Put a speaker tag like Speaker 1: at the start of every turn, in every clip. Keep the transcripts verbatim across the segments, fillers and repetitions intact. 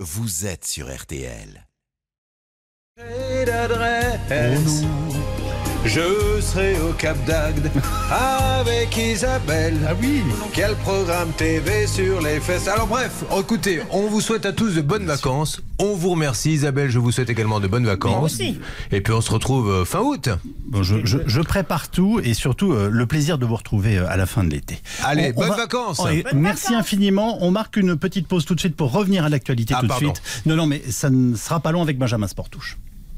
Speaker 1: vous êtes sur R T L.
Speaker 2: Et d'adresse, je serai au Cap d'Agde avec Isabelle.
Speaker 3: Ah oui.
Speaker 2: Quel programme T V sur les fesses. Alors bref, écoutez, on vous souhaite à tous de bonnes vacances. On vous remercie Isabelle, je vous souhaite également de bonnes vacances.
Speaker 3: Moi aussi.
Speaker 2: Et puis on se retrouve fin août.
Speaker 3: Bon, je, je, je prépare tout et surtout euh, le plaisir de vous retrouver euh, à la fin de l'été.
Speaker 2: Allez,
Speaker 3: On- on
Speaker 2: bonnes
Speaker 3: va-
Speaker 2: vacances.
Speaker 3: Oh, et
Speaker 4: Bonnes
Speaker 3: merci
Speaker 4: vacances.
Speaker 3: infiniment. On marque une petite pause tout de suite pour revenir à l'actualité
Speaker 2: Ah,
Speaker 3: tout
Speaker 2: pardon.
Speaker 3: de suite. Non, non, mais ça ne sera pas long avec Benjamin Sportouche.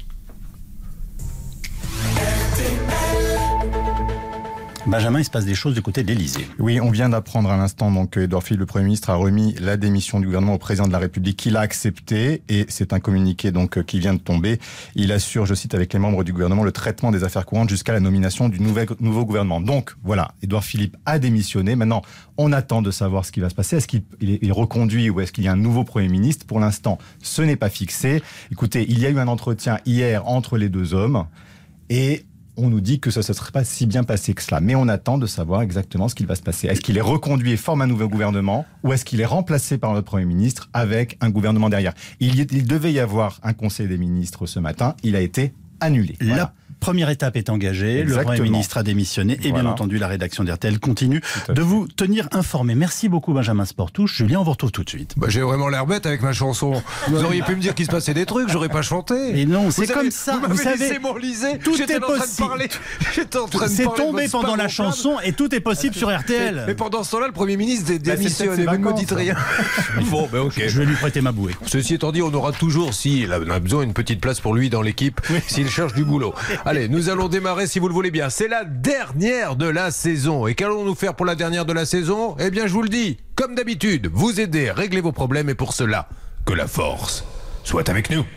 Speaker 3: Benjamin, il se passe des choses du côté de l'Élysée.
Speaker 5: Oui, on vient d'apprendre à l'instant donc que Édouard Philippe, le Premier ministre, a remis la démission du gouvernement au président de la République, qu'il a accepté, et c'est un communiqué donc qui vient de tomber. Il assure, je cite, avec les membres du gouvernement, le traitement des affaires courantes jusqu'à la nomination du nouvel, nouveau gouvernement. Donc voilà, Édouard Philippe a démissionné. Maintenant, on attend de savoir ce qui va se passer. Est-ce qu'il est, il est reconduit ou est-ce qu'il y a un nouveau Premier ministre? Pour l'instant, ce n'est pas fixé. Écoutez, il y a eu un entretien hier entre les deux hommes et on nous dit que ça ne se serait pas si bien passé que cela. Mais on attend de savoir exactement ce qu'il va se passer. Est-ce qu'il est reconduit et forme un nouveau gouvernement ou est-ce qu'il est remplacé par notre Premier ministre avec un gouvernement derrière? il, y, il devait y avoir un Conseil des ministres ce matin. Il a été annulé.
Speaker 3: La
Speaker 5: Voilà.
Speaker 3: première étape est engagée,
Speaker 5: Exactement.
Speaker 3: le Premier ministre a démissionné et bien
Speaker 5: Voilà.
Speaker 3: entendu la rédaction d'R T L continue
Speaker 5: Tout à
Speaker 3: de
Speaker 5: fait.
Speaker 3: vous tenir informé. Merci beaucoup Benjamin Sportouche. Julien, on vous retrouve tout de suite.
Speaker 2: Bah, j'ai vraiment l'air bête avec ma chanson. Vous auriez pu me dire qu'il se passait des trucs, j'aurais pas chanté.
Speaker 3: Et non,
Speaker 2: Vous
Speaker 3: c'est
Speaker 2: avez-
Speaker 3: comme ça.
Speaker 2: Vous m'avez
Speaker 3: Vous savez,
Speaker 2: laissé m'enliser.
Speaker 3: tout
Speaker 2: J'étais
Speaker 3: est
Speaker 2: en train de
Speaker 3: possible.
Speaker 2: parler. J'étais en train de
Speaker 3: C'est
Speaker 2: parler de
Speaker 3: tombé
Speaker 2: votre
Speaker 3: pendant la
Speaker 2: spam
Speaker 3: chanson et tout est possible sur R T L.
Speaker 2: Mais pendant ce temps-là, le Premier ministre dé-
Speaker 5: Bah, c'est
Speaker 2: démissionne
Speaker 5: peut-être
Speaker 2: et
Speaker 5: ses
Speaker 2: vous ne me
Speaker 5: vacances,
Speaker 2: dites
Speaker 5: hein.
Speaker 2: rien. Bon, ben ok.
Speaker 3: Je vais lui prêter ma bouée.
Speaker 2: Ceci étant dit, on aura toujours, s'il a besoin, une petite place pour lui dans l'équipe, s'il cherche du boulot. Allez, nous allons démarrer si vous le voulez bien. C'est la dernière de la saison. Et qu'allons-nous faire pour la dernière de la saison? Eh bien, je vous le dis, comme d'habitude, vous aider, régler vos problèmes et pour cela, que la force soit avec nous.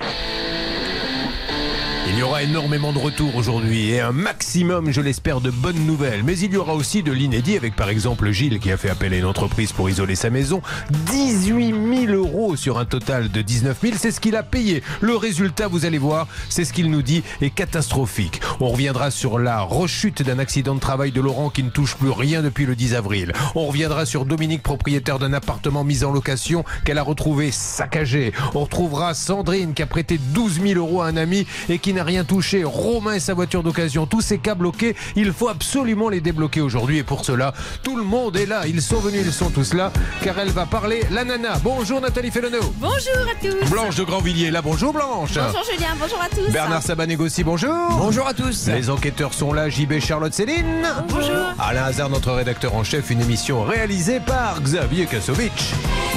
Speaker 2: Il y aura énormément de retours aujourd'hui et un maximum, je l'espère, de bonnes nouvelles. Mais il y aura aussi de l'inédit avec par exemple Gilles qui a fait appel à une entreprise pour isoler sa maison. dix-huit mille euros sur un total de dix-neuf mille, c'est ce qu'il a payé. Le résultat, vous allez voir, c'est ce qu'il nous dit, est catastrophique. On reviendra sur la rechute d'un accident de travail de Laurent qui ne touche plus rien depuis le dix avril. On reviendra sur Dominique, propriétaire d'un appartement mis en location qu'elle a retrouvé saccagé. On retrouvera Sandrine qui a prêté douze mille euros à un ami et qui n'a rien touché. Romain et sa voiture d'occasion, tous ces cas bloqués, il faut absolument les débloquer aujourd'hui et pour cela, tout le monde est là. Ils sont venus, ils sont tous là, car elle va parler la nana. Bonjour Nathalie Fellonneau.
Speaker 4: Bonjour à tous.
Speaker 2: Blanche de Grandvilliers, là, bonjour Blanche.
Speaker 4: Bonjour Julien, bonjour à tous.
Speaker 2: Bernard Sabanégosi, bonjour. Bonjour à tous. Les enquêteurs sont là, J B, Charlotte, Céline.
Speaker 4: Bonjour.
Speaker 2: Alain Hazard, notre rédacteur en chef, une émission réalisée par Xavier Kasovic.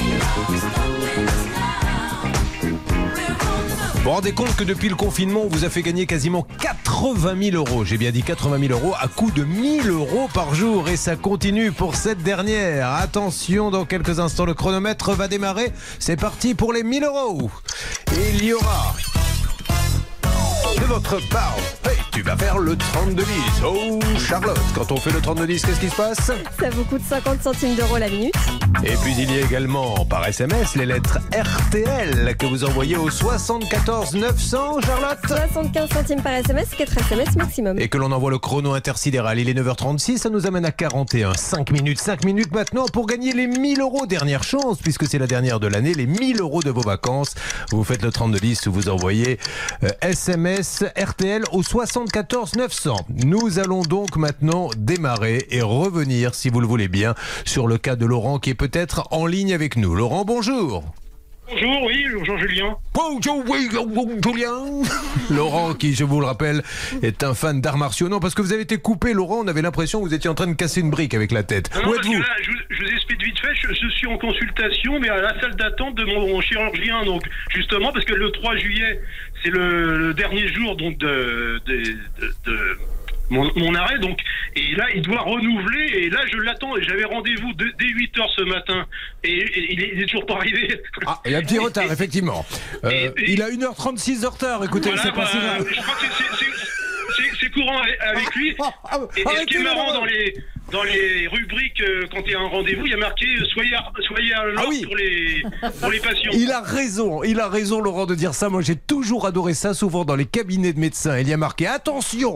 Speaker 2: Vous vous rendez compte que depuis le confinement, on vous a fait gagner quasiment quatre-vingt mille euros. J'ai bien dit quatre-vingt mille euros à coût de mille euros par jour. Et ça continue pour cette dernière. Attention, dans quelques instants, le chronomètre va démarrer. C'est parti pour les mille euros. Et il y aura de votre part, hey, tu vas faire le trente-deux dix. Oh Charlotte, quand on fait le trente-deux dix, qu'est-ce qui se passe?
Speaker 4: Ça vous coûte cinquante centimes d'euros la minute.
Speaker 2: Et puis il y a également par S M S les lettres R T L que vous envoyez au soixante-quatorze neuf cents, Charlotte.
Speaker 4: soixante-quinze centimes par S M S, quatre S M S maximum.
Speaker 2: Et que l'on envoie le chrono intersidéral. Il est neuf heures trente-six, ça nous amène à quarante et un. cinq minutes, cinq minutes maintenant pour gagner les mille euros. Dernière chance, puisque c'est la dernière de l'année, les mille euros de vos vacances. Vous faites le trente-deux dix ou vous envoyez euh, S M S R T L au soixante-quatorze neuf cents. Nous allons donc maintenant démarrer et revenir, si vous le voulez bien, sur le cas de Laurent qui est peut-être en ligne avec nous. Laurent, bonjour.
Speaker 6: Bonjour, oui, bonjour Julien.
Speaker 2: Bonjour, oui, bonjour, Julien. Laurent, qui, je vous le rappelle, est un fan d'arts martiaux. Non, parce que vous avez été coupé, Laurent, on avait l'impression que vous étiez en train de casser une brique avec la tête.
Speaker 6: Non,
Speaker 2: Où
Speaker 6: parce que
Speaker 2: êtes-vous?
Speaker 6: là, je, vous- je vous explique vite fait, je, je suis en consultation, mais à la salle d'attente de mon, mon chirurgien, donc justement, parce que le trois juillet, c'est le, le dernier jour donc de, de, de, de mon, mon arrêt, donc, et là, il doit renouveler, et là, je l'attends, et j'avais rendez-vous de- dès huit heures ce matin, et, et il, est, il est toujours pas arrivé.
Speaker 2: Ah, il y a un petit retard, effectivement. Euh,
Speaker 6: et- et-
Speaker 2: il a une heure trente-six de retard, écoutez,
Speaker 6: Voilà,
Speaker 2: c'est pas si
Speaker 6: bah,
Speaker 2: grave.
Speaker 6: je crois que c'est- c'est- c'est c'est courant avec, avec lui.
Speaker 2: Ah, ah,
Speaker 6: Et, et ce qui
Speaker 2: arrêtez,
Speaker 6: est marrant
Speaker 2: Laurent.
Speaker 6: dans les dans les rubriques, euh, quand il y a un rendez-vous, il y a marqué euh, soyez à, soyez à l'ordre
Speaker 2: Ah oui.
Speaker 6: pour les pour les patients.
Speaker 2: Il a raison, il a raison, Laurent, de dire ça. Moi, j'ai toujours adoré ça, souvent dans les cabinets de médecins. Il y a marqué attention,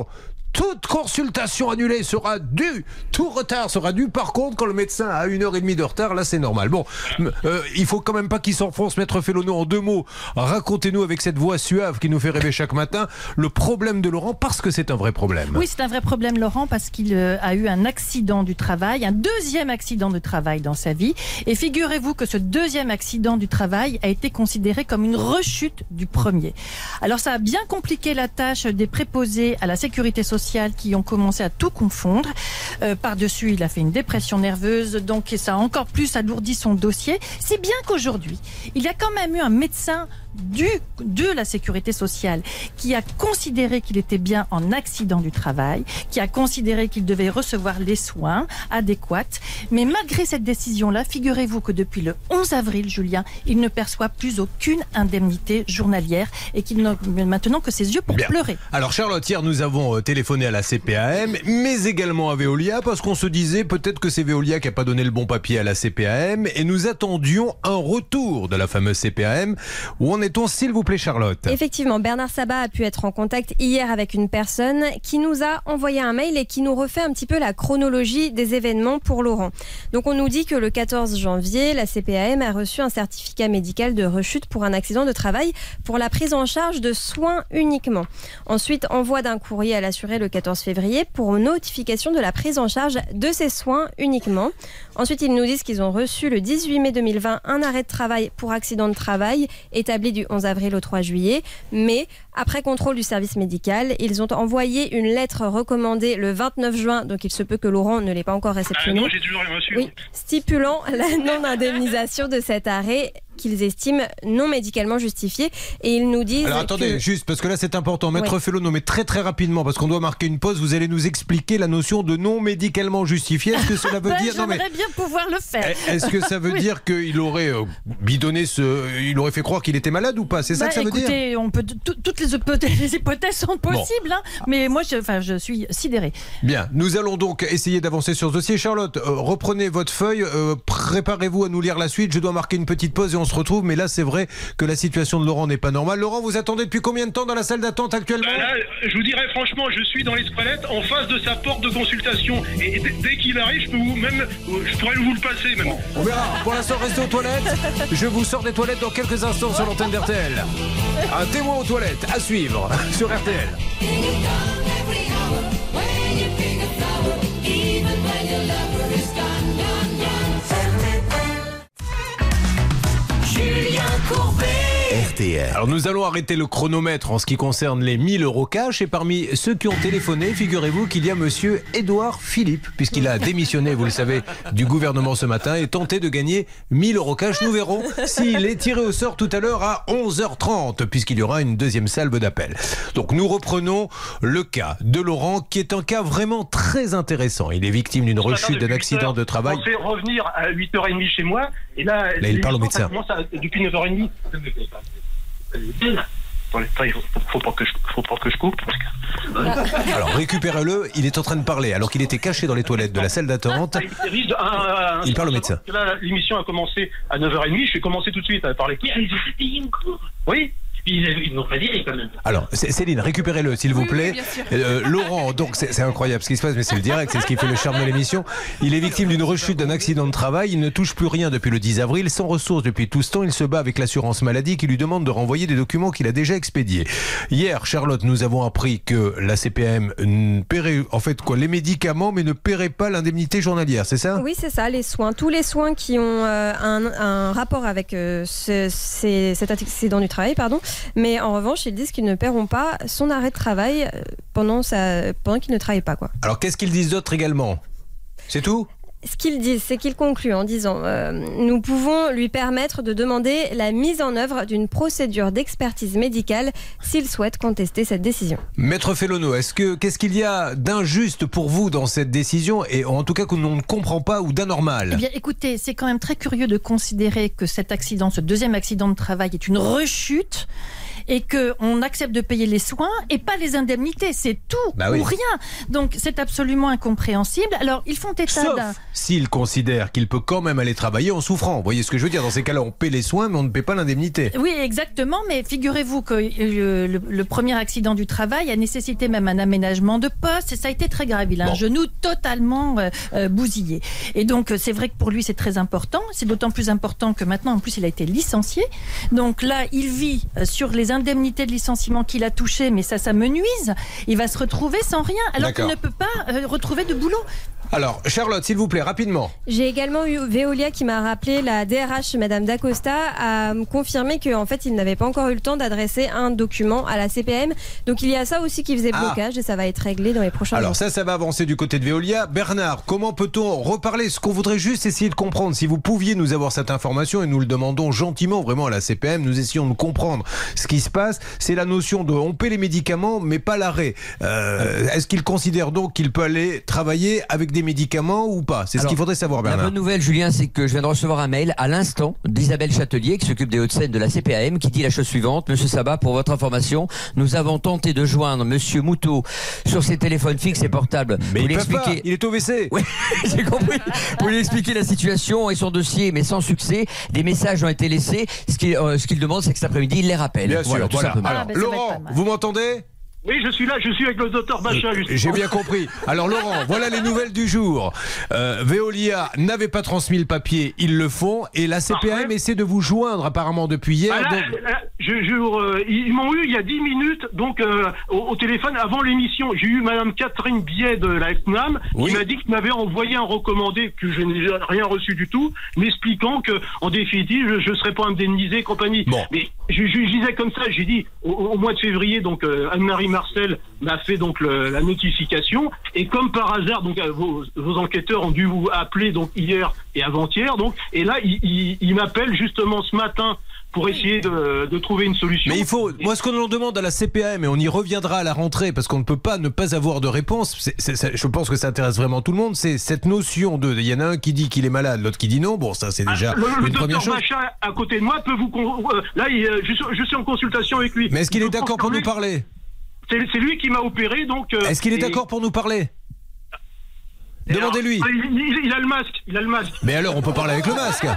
Speaker 2: toute consultation annulée sera due. Tout retard sera dû. Par contre, quand le médecin a une heure et demie de retard, là c'est normal. Bon, euh, il faut quand même pas qu'il s'enfonce. Maître Fellono, en deux mots, racontez-nous avec cette voix suave qui nous fait rêver chaque matin le problème de Laurent, parce que c'est un vrai problème.
Speaker 7: Oui, c'est un vrai problème, Laurent, parce qu'il euh, a eu un accident du travail, un deuxième accident de travail dans sa vie. Et figurez-vous que ce deuxième accident du travail a été considéré comme une rechute du premier. Alors ça a bien compliqué la tâche des préposés à la sécurité sociale qui ont commencé à tout confondre. Euh, par-dessus, il a fait une dépression nerveuse, donc ça a encore plus alourdi son dossier. Si bien qu'aujourd'hui, il y a quand même eu un médecin du, de la sécurité sociale qui a considéré qu'il était bien en accident du travail, qui a considéré qu'il devait recevoir les soins adéquats. Mais malgré cette décision-là, figurez-vous que depuis le onze avril, Julien, il ne perçoit plus aucune indemnité journalière et qu'il n'a maintenant que ses yeux pour
Speaker 2: Bien.
Speaker 7: pleurer.
Speaker 2: Alors Charlotte, hier nous avons téléphoné à la C P A M, mais également à Veolia, parce qu'on se disait peut-être que c'est Veolia qui n'a pas donné le bon papier à la C P A M, et nous attendions un retour de la fameuse C P A M. Où en est-on, s'il vous plaît, Charlotte?
Speaker 4: Effectivement, Bernard Sabat a pu être en contact hier avec une personne qui nous a envoyé un mail et qui nous refait un petit peu la chronologie des événements pour Laurent. Donc on nous dit que le quatorze janvier, la C P A M a reçu un certificat médical de rechute pour un accident de travail pour la prise en charge de soins uniquement. Ensuite, envoi d'un courrier à l'assuré le quatorze février pour notification de la prise en charge de ces soins uniquement. Ensuite, ils nous disent qu'ils ont reçu le dix-huit mai deux mille vingt un arrêt de travail pour accident de travail établi du onze avril au trois juillet. Mais après contrôle du service médical, ils ont envoyé une lettre recommandée le vingt-neuf juin, donc il se peut que Laurent ne l'ait pas encore réceptionnée.
Speaker 6: Ah non, j'ai toujours rien reçu.
Speaker 4: Oui, stipulant la non-indemnisation de cet arrêt qu'ils estiment non médicalement justifié, et ils nous disent...
Speaker 2: Alors attendez,
Speaker 4: que...
Speaker 2: juste parce que là c'est important, Maître
Speaker 4: Oui.
Speaker 2: Fellono, mais très très rapidement, parce qu'on doit marquer une pause, vous allez nous expliquer la notion de non médicalement justifié. Est-ce que cela veut
Speaker 7: Ben,
Speaker 2: dire...
Speaker 7: j'aimerais
Speaker 2: Non, mais...
Speaker 7: bien pouvoir le faire.
Speaker 2: Est-ce que ça veut
Speaker 7: Oui.
Speaker 2: dire qu'il aurait euh, bidonné ce... Il aurait fait croire qu'il était malade ou pas? C'est ça
Speaker 7: Bah,
Speaker 2: que ça veut dire?
Speaker 7: écoutez, on peut, tout- toutes les hypothèses, les hypothèses sont possibles, hein, mais moi je, enfin, je suis sidérée.
Speaker 2: Bien, nous allons donc essayer d'avancer sur ce dossier. Charlotte, euh, reprenez votre feuille, euh, préparez-vous à nous lire la suite. Je dois marquer une petite pause et on se retrouve. Mais là, c'est vrai que la situation de Laurent n'est pas normale. Laurent, vous attendez depuis combien de temps dans la salle d'attente actuellement?
Speaker 6: Bah là, je vous dirais franchement, je suis dans les toilettes en face de sa porte de consultation. Et dès, dès qu'il arrive, je peux vous même, je pourrais vous le passer même.
Speaker 2: On verra. Pour l'instant, restez aux toilettes. Je vous sors des toilettes dans quelques instants sur l'antenne d'R T L. Un témoin aux toilettes à suivre sur R T L.
Speaker 1: Julien Courbet. R T L.
Speaker 2: Alors nous allons arrêter le chronomètre en ce qui concerne les mille euros cash, et parmi ceux qui ont téléphoné, figurez-vous qu'il y a monsieur Édouard Philippe, puisqu'il a démissionné, vous le savez, du gouvernement ce matin et tenté de gagner mille euros cash. Nous verrons s'il est tiré au sort tout à l'heure à onze heures trente, puisqu'il y aura une deuxième salve d'appel. Donc nous reprenons le cas de Laurent, qui est un cas vraiment très intéressant. Il est victime d'une rechute d'un accident de travail.
Speaker 6: Je pensais revenir à huit heures trente chez moi, et là...
Speaker 2: Là, il parle au médecin.
Speaker 6: Ça commence à- depuis neuf heures trente. Attendez, attendez, faut, faut pas que je, faut pas que je coupe. parce que-
Speaker 2: Alors récupérez-le, il est en train de parler alors qu'il était caché dans les toilettes de la salle d'attente.
Speaker 6: Il risque de- un- un-
Speaker 2: Il parle au médecin.
Speaker 6: Parce que là, l'émission a commencé à neuf heures trente, je vais commencer tout de suite à parler. Oui.
Speaker 8: Ils n'ont pas dit quand même.
Speaker 2: Alors, C- Céline, récupérez-le, s'il vous plaît. Euh, Laurent, donc, c'est c'est incroyable ce qui se passe, mais c'est le direct, c'est ce qui fait le charme de l'émission. Il est victime d'une rechute d'un accident de travail. Il ne touche plus rien depuis le dix avril. Sans ressources depuis tout ce temps, il se bat avec l'assurance maladie qui lui demande de renvoyer des documents qu'il a déjà expédiés. Hier, Charlotte, nous avons appris que la C P A M n- paierait, en fait, quoi, les médicaments, mais ne paierait pas l'indemnité journalière, c'est ça?
Speaker 4: Oui, c'est ça, les soins. Tous les soins qui ont euh, un, un rapport avec euh, ce- ces- cet accident du travail, pardon. Mais en revanche, ils disent qu'ils ne paieront pas son arrêt de travail euh, pendant, sa, pendant qu'il ne travaille pas, quoi.
Speaker 2: Alors, qu'est-ce qu'ils disent d'autre également? C'est tout?
Speaker 4: Ce qu'ils disent, c'est qu'ils concluent en disant euh, nous pouvons lui permettre de demander la mise en œuvre d'une procédure d'expertise médicale s'il souhaite contester cette décision.
Speaker 2: Maître Fellono, est-ce que qu'est-ce qu'il y a d'injuste pour vous dans cette décision, et en tout cas que l'on ne comprend pas, ou d'anormal?
Speaker 7: Eh bien, écoutez, c'est quand même très curieux de considérer que cet accident, ce deuxième accident de travail, est une rechute. et qu'on accepte de payer les soins et pas les indemnités. C'est tout
Speaker 2: bah
Speaker 7: ou
Speaker 2: oui.
Speaker 7: rien. Donc c'est absolument incompréhensible. Alors ils font état
Speaker 2: Sauf
Speaker 7: d'un...
Speaker 2: s'il considère qu'il peut quand même aller travailler en souffrant. Vous voyez ce que je veux dire? Dans ces cas-là, on paie les soins, mais on ne paie pas l'indemnité.
Speaker 7: Oui, exactement, mais figurez-vous que le, le, le premier accident du travail a nécessité même un aménagement de poste, et ça a été très grave. Il a
Speaker 2: bon.
Speaker 7: un genou totalement euh, euh, bousillé. Et donc, c'est vrai que pour lui, c'est très important. C'est d'autant plus important que maintenant, en plus, il a été licencié. Donc là, il vit sur les indemnités de licenciement qu'il a touchées, mais ça, ça me nuise. Il va se retrouver sans rien, alors qu'il ne peut pas euh, retrouver de boulot.
Speaker 2: Alors, Charlotte, s'il vous plaît, rapidement.
Speaker 4: J'ai également eu Veolia qui m'a rappelé, la D R H, Madame Dacosta, a confirmé qu'en fait, il n'avait pas encore eu le temps d'adresser un document à la C P A M. Donc, il y a ça aussi qui faisait blocage ah. et ça va être réglé dans les prochains jours.
Speaker 2: Alors ça, ça va avancer du côté de Veolia. Bernard, comment peut-on reparler? Ce qu'on voudrait juste essayer de comprendre, si vous pouviez nous avoir cette information, et nous le demandons gentiment vraiment à la C P A M, nous essayons de comprendre ce qui se passe, c'est la notion de on paie les médicaments, mais pas l'arrêt. Euh, est-ce qu'il considère donc qu'il peut aller travailler avec des médicaments ou pas? C'est ce qu'il faudrait savoir, Bernard.
Speaker 9: La bonne nouvelle, Julien, c'est que je viens de recevoir un mail à l'instant d'Isabelle Châtelier, qui s'occupe des Hauts-de-Seine de la C P A M, qui dit la chose suivante: Monsieur Sabat, pour votre information, nous avons tenté de joindre Monsieur Moutot sur ses téléphones fixes et portables.
Speaker 2: Mais
Speaker 9: vous
Speaker 2: il peut pas, il est au W C.
Speaker 9: Oui, j'ai compris. Vous lui expliquez la situation et son dossier, mais sans succès. Des messages ont été laissés. Ce qu'il euh, ce qu'il demande, c'est que cet après-midi, il les rappelle.
Speaker 2: Bien
Speaker 9: voilà,
Speaker 2: sûr,
Speaker 9: tout
Speaker 2: voilà.
Speaker 9: simplement.
Speaker 2: Alors,
Speaker 7: Ah, ben,
Speaker 2: Laurent, vous m'entendez?
Speaker 6: Oui, je suis là, je suis avec le docteur Bachat.
Speaker 2: J'ai bien compris. Alors Laurent, voilà les nouvelles du jour. Euh, Veolia n'avait pas transmis le papier, ils le font, et la C P A M essaie de vous joindre apparemment depuis hier.
Speaker 6: Ah, là,
Speaker 2: donc...
Speaker 6: là, je, je, euh, ils m'ont eu il y a dix minutes donc euh, au, au téléphone avant l'émission. J'ai eu Madame Catherine Biet de la C N A M
Speaker 2: oui.
Speaker 6: qui m'a dit qu'il m'avait envoyé un recommandé que je n'ai rien reçu du tout, m'expliquant que en définitive je ne serais pas indemnisé et compagnie.
Speaker 2: Bon.
Speaker 6: Mais je, je, je disais comme ça, j'ai dit au, au mois de février, donc euh, Anne-Marie Marcel m'a fait donc le, la notification, et comme par hasard donc vos, vos enquêteurs ont dû vous appeler donc hier et avant-hier, donc et là ils il, il m'appellent justement ce matin pour essayer de, de trouver une solution.
Speaker 2: Mais il faut, moi ce qu'on en demande à la C P A M, et on y reviendra à la rentrée parce qu'on ne peut pas ne pas avoir de réponse, c'est, c'est, c'est, je pense que ça intéresse vraiment tout le monde, c'est cette notion de, il y en a un qui dit qu'il est malade, l'autre qui dit non, bon ça c'est déjà
Speaker 6: ah, le,
Speaker 2: une
Speaker 6: le
Speaker 2: première chose.
Speaker 6: Le docteur Bachat à côté de moi peut vous, euh, là il, je, je suis en consultation avec lui.
Speaker 2: Mais est-ce qu'il
Speaker 6: il
Speaker 2: est d'accord pour nous parler?
Speaker 6: C'est, c'est lui qui m'a opéré donc. Euh,
Speaker 2: est-ce qu'il est
Speaker 6: et...
Speaker 2: d'accord pour nous parler? Demandez-lui.
Speaker 6: Il, il, il a le masque, il a le masque.
Speaker 2: Mais alors on peut parler avec le masque.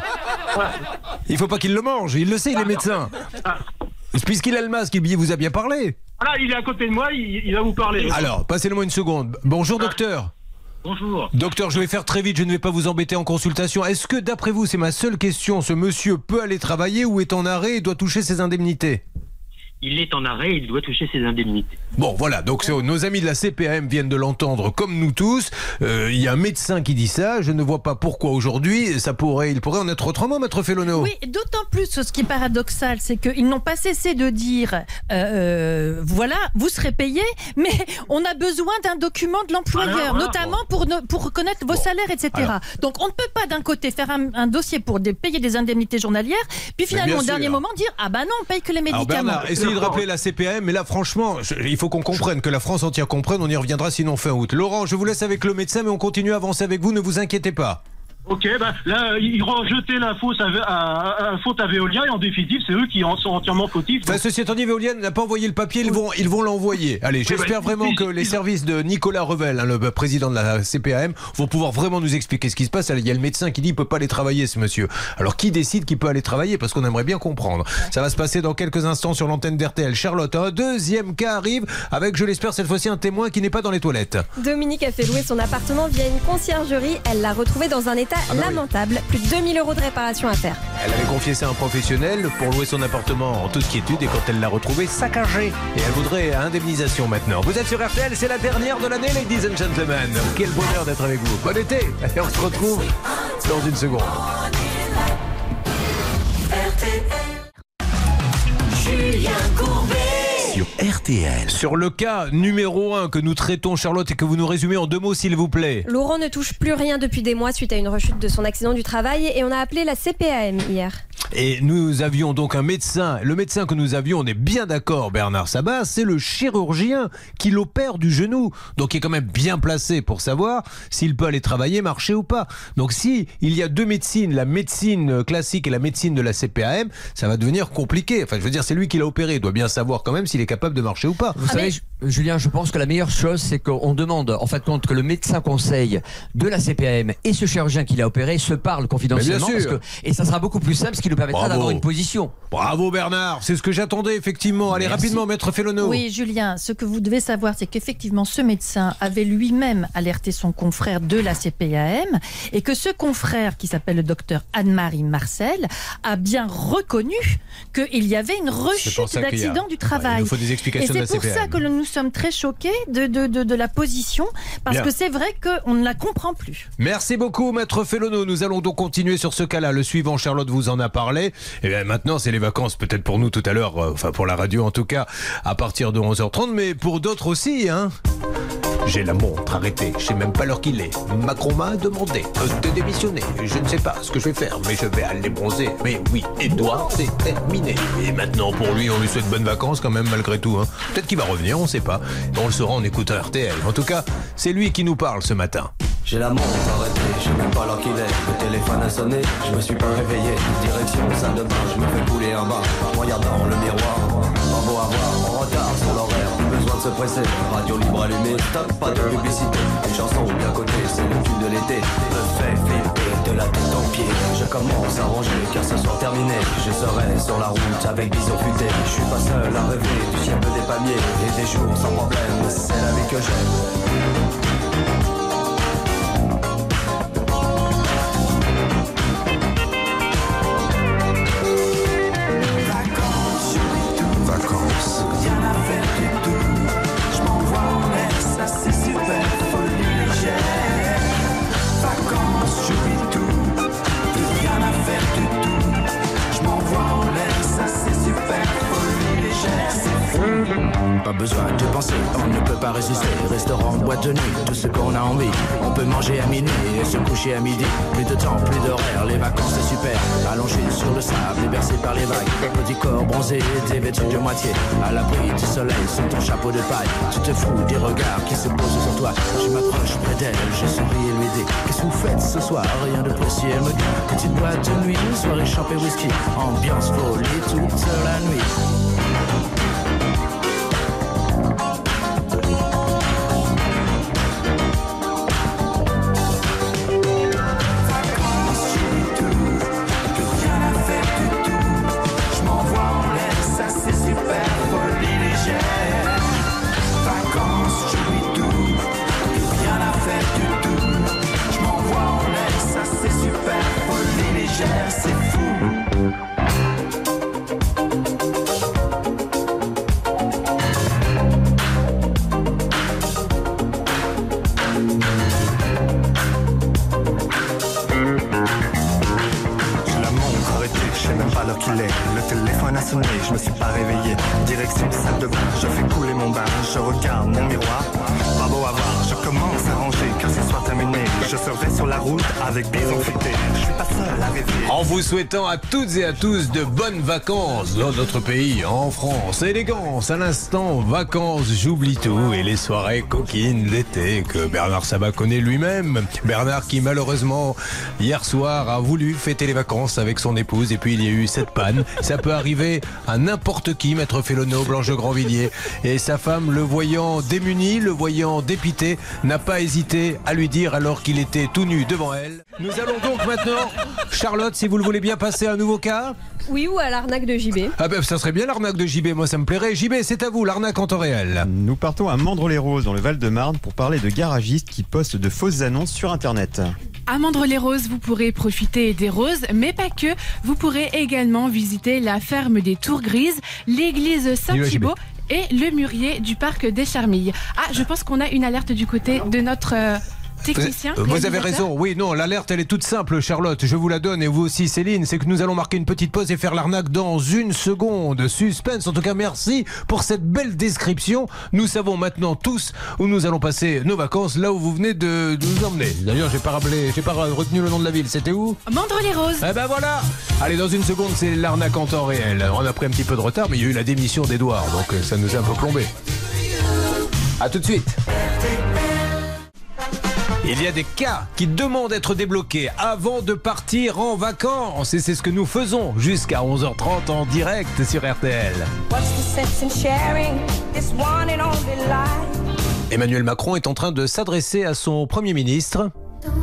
Speaker 2: Il faut pas qu'il le mange, il le sait, il est médecin. Puisqu'il a le masque, il vous a bien parlé.
Speaker 6: Voilà, il est à côté de moi, il, il va vous parler.
Speaker 2: Alors, passez-le-moi une seconde. Bonjour docteur.
Speaker 8: Bonjour.
Speaker 2: Docteur, je vais faire très vite, je ne vais pas vous embêter en consultation. Est-ce que d'après vous, c'est ma seule question, ce monsieur peut aller travailler ou est en arrêt et doit toucher ses indemnités?
Speaker 8: Il est en arrêt, il doit toucher ses indemnités.
Speaker 2: Bon, voilà, donc c'est, nos amis de la C P A M viennent de l'entendre comme nous tous. Euh, il y a un médecin qui dit ça, je ne vois pas pourquoi aujourd'hui, ça pourrait, il pourrait en être autrement, maître Fellono.
Speaker 7: Oui, d'autant plus, ce qui est paradoxal, c'est qu'ils n'ont pas cessé de dire, euh, voilà, vous serez payé, mais on a besoin d'un document de l'employeur,
Speaker 6: voilà, voilà,
Speaker 7: notamment pour, ne, pour reconnaître vos
Speaker 2: bon,
Speaker 7: salaires, et cetera. Alors. Donc on ne peut pas d'un côté faire un, un dossier pour des, payer des indemnités journalières, puis finalement au dernier moment dire, ah ben non, on paye que les médicaments.
Speaker 2: Alors Bernard, essayez de rappeler la C P A M, mais là franchement, je, il faut qu'on comprenne, que la France entière comprenne, on y reviendra sinon fin août. Laurent, je vous laisse avec le médecin, mais on continue à avancer avec vous, ne vous inquiétez pas.
Speaker 6: Ok, ben là, ils ont rejeté la faute à, à, à, faute à Veolia, et en définitive, c'est eux qui en sont entièrement fautifs.
Speaker 2: Enfin, ceci étant dit, Veolia n'a pas envoyé le papier, ils vont ils vont l'envoyer. Allez, j'espère
Speaker 6: bah,
Speaker 2: vraiment
Speaker 6: ils,
Speaker 2: que
Speaker 6: ils,
Speaker 2: les services de Nicolas Revel, hein, le président de la C P A M, vont pouvoir vraiment nous expliquer ce qui se passe. Il y a le médecin qui dit qu'il ne peut pas aller travailler, ce monsieur. Alors, qui décide qu'il peut aller travailler? Parce qu'on aimerait bien comprendre. Ça va se passer dans quelques instants sur l'antenne d'R T L. Charlotte, un deuxième cas arrive avec, je l'espère, cette fois-ci un témoin qui n'est pas dans les toilettes.
Speaker 4: Dominique a fait louer son appartement via une conciergerie. Elle l'a retrouvé dans un état ah bah lamentable. Oui. Plus de deux mille euros de réparation à faire.
Speaker 2: Elle avait confié ça à un professionnel pour louer son appartement en toute quiétude, et quand elle l'a retrouvé, saccagé. Et elle voudrait indemnisation maintenant. Vous êtes sur R T L, c'est la dernière de l'année, ladies and gentlemen. Quel bonheur d'être avec vous. Bon été. Et on se retrouve dans une seconde.
Speaker 1: R T L. Julien Courbet. Sur R T L.
Speaker 2: Sur le cas numéro un que nous traitons, Charlotte, et que vous nous résumez en deux mots, s'il vous plaît.
Speaker 4: Laurent ne touche plus rien depuis des mois suite à une rechute de son accident du travail, et on a appelé la C P A M hier.
Speaker 2: Et nous avions donc un médecin. Le médecin que nous avions, on est bien d'accord, Bernard Sabat, c'est le chirurgien qui l'opère du genou. Donc il est quand même bien placé pour savoir s'il peut aller travailler, marcher ou pas. Donc si il y a deux médecines, la médecine classique et la médecine de la C P A M, ça va devenir compliqué. Enfin, je veux dire, c'est lui qui l'a opéré. Il doit bien savoir quand même s'il est capable de marcher ou pas.
Speaker 9: Vous ah savez, mais... Julien, je pense que la meilleure chose, c'est qu'on demande, en fait, compte que le médecin conseil de la C P A M et ce chirurgien qui l'a opéré se parlent confidentiellement. Parce que, et ça sera beaucoup plus simple, ce qui nous permettra
Speaker 2: Bravo.
Speaker 9: d'avoir une position.
Speaker 2: Bravo Bernard, c'est ce que j'attendais effectivement. Allez,
Speaker 7: Merci.
Speaker 2: rapidement, maître Félono.
Speaker 7: Oui, Julien, ce que vous devez savoir, c'est qu'effectivement, ce médecin avait lui-même alerté son confrère de la C P A M et que ce confrère, qui s'appelle le docteur Anne-Marie Marcel, a bien reconnu qu'il y avait une rechute d'accident du travail.
Speaker 2: Ouais, il nous faut des explications
Speaker 7: et
Speaker 2: de la
Speaker 7: c'est
Speaker 2: C P A M.
Speaker 7: pour ça que nous sommes très choqués de, de, de, de la position, parce
Speaker 2: bien.
Speaker 7: que c'est vrai qu'on ne la comprend plus.
Speaker 2: Merci beaucoup, maître Félono. Nous allons donc continuer sur ce cas-là. Le suivant, Charlotte vous en a parlé. Et bien maintenant, c'est les vacances, peut-être pour nous tout à l'heure, euh, enfin pour la radio en tout cas, à partir de onze heures trente, mais pour d'autres aussi, hein. J'ai la montre arrêtée, je sais même pas l'heure qu'il est. Macron m'a demandé de démissionner. Je ne sais pas ce que je vais faire, mais je vais aller bronzer. Mais oui, Edouard, c'est terminé. Et maintenant, pour lui, on lui souhaite bonnes vacances quand même, malgré tout. Hein. Peut-être qu'il va revenir, on ne sait pas. On le saura en écoutant R T L. En tout cas, c'est lui qui nous parle ce matin.
Speaker 10: J'ai la montre arrêtée, je sais même pas l'heure qu'il est. Le téléphone a sonné, je me suis pas réveillé. Direction salle de bain, je me fais couler un bain. Regardant le miroir, pas beau à voir, en retard sur l'horaire. Plus besoin de se presser, radio libre allumée, stop, pas de publicité. Une chanson bien cotée, c'est le tube de l'été. Me fait flipper de la tête aux pieds. Je commence à ranger car ce soir terminé. Je serai sur la route avec bison futé. Je suis pas seul à rêver du ciel des palmiers. Et des jours sans problème, c'est la vie que j'aime.
Speaker 11: Pas besoin de penser, on ne peut pas résister. Restaurant, boîte de nuit, tout ce qu'on a envie. On peut manger à minuit et se coucher à midi. Plus de temps, plus d'horaire, les vacances c'est super. Allongé sur le sable et bercé par les vagues. Petit corps bronzé, dévêtu de moitié. À l'abri du soleil, sous ton chapeau de paille. Tu te fous des regards qui se posent sur toi. Je m'approche près d'elle, je souris et lui dis: qu'est-ce que vous faites ce soir? Rien de précis, elle me dit: petite boîte de nuit, soirée champée whisky. Ambiance folie toute la nuit.
Speaker 12: Je me suis pas réveillé, direction salle de bain. Je fais couler mon bain, je regarde mon miroir. Pas beau à voir, je commence à ranger car ce soir terminé. Je serai sur la route avec bison futé. Je suis pas seul à rêver.
Speaker 2: En vous souhaitant à toutes et à tous de bonnes vacances dans notre pays, en France. Élégance, à l'instant, vacances, j'oublie tout. Et les soirées coquines d'été que Bernard Sabat connaît lui-même. Bernard qui malheureusement, hier soir, a voulu fêter les vacances avec son épouse. Et puis il y a eu cette panne. Ça peut arriver à n'importe qui, maître Félono, Blanche Grandvilliers. Et sa femme, le voyant démuni, le voyant dépité, n'a pas hésité à lui dire alors qu'il était tout nu devant elle. Nous allons donc maintenant, Charlotte, si vous le voulez bien, passer à un nouveau cas.
Speaker 4: Oui, ou à l'arnaque de J B.
Speaker 2: Ah ben ça serait bien l'arnaque de J B, moi ça me plairait. J B, c'est à vous, l'arnaque en temps réel.
Speaker 13: Nous partons à Mandres-les-Roses dans le Val-de-Marne pour parler de garagistes qui postent de fausses annonces sur Internet.
Speaker 14: À Mandres-les-Roses, vous pourrez profiter des roses, mais pas que. Vous pourrez également visiter la ferme des Tours Grises, l'église Saint-Thibault et le mûrier du parc des Charmilles. Ah, je pense qu'on a une alerte du côté de notre... Euh... technicien.
Speaker 2: Vous, vous avez
Speaker 14: réalisateur.
Speaker 2: raison, oui, non, l'alerte elle est toute simple, Charlotte, je vous la donne et vous aussi Céline, c'est que nous allons marquer une petite pause et faire l'arnaque dans une seconde. Suspense, en tout cas merci pour cette belle description. Nous savons maintenant tous où nous allons passer nos vacances, là où vous venez de, de nous emmener. D'ailleurs, j'ai pas rappelé, j'ai pas retenu le nom de la ville, c'était où?
Speaker 14: Mandres-les-Roses.
Speaker 2: Eh ben voilà. Allez, dans une seconde, c'est l'arnaque en temps réel. On a pris un petit peu de retard, mais il y a eu la démission d'Edouard, donc ça nous a un peu plombé. A tout de suite. Il y a des cas qui demandent d'être débloqués avant de partir en vacances. Et c'est ce que nous faisons jusqu'à onze heures trente en direct sur R T L. Emmanuel Macron est en train de s'adresser à son Premier ministre.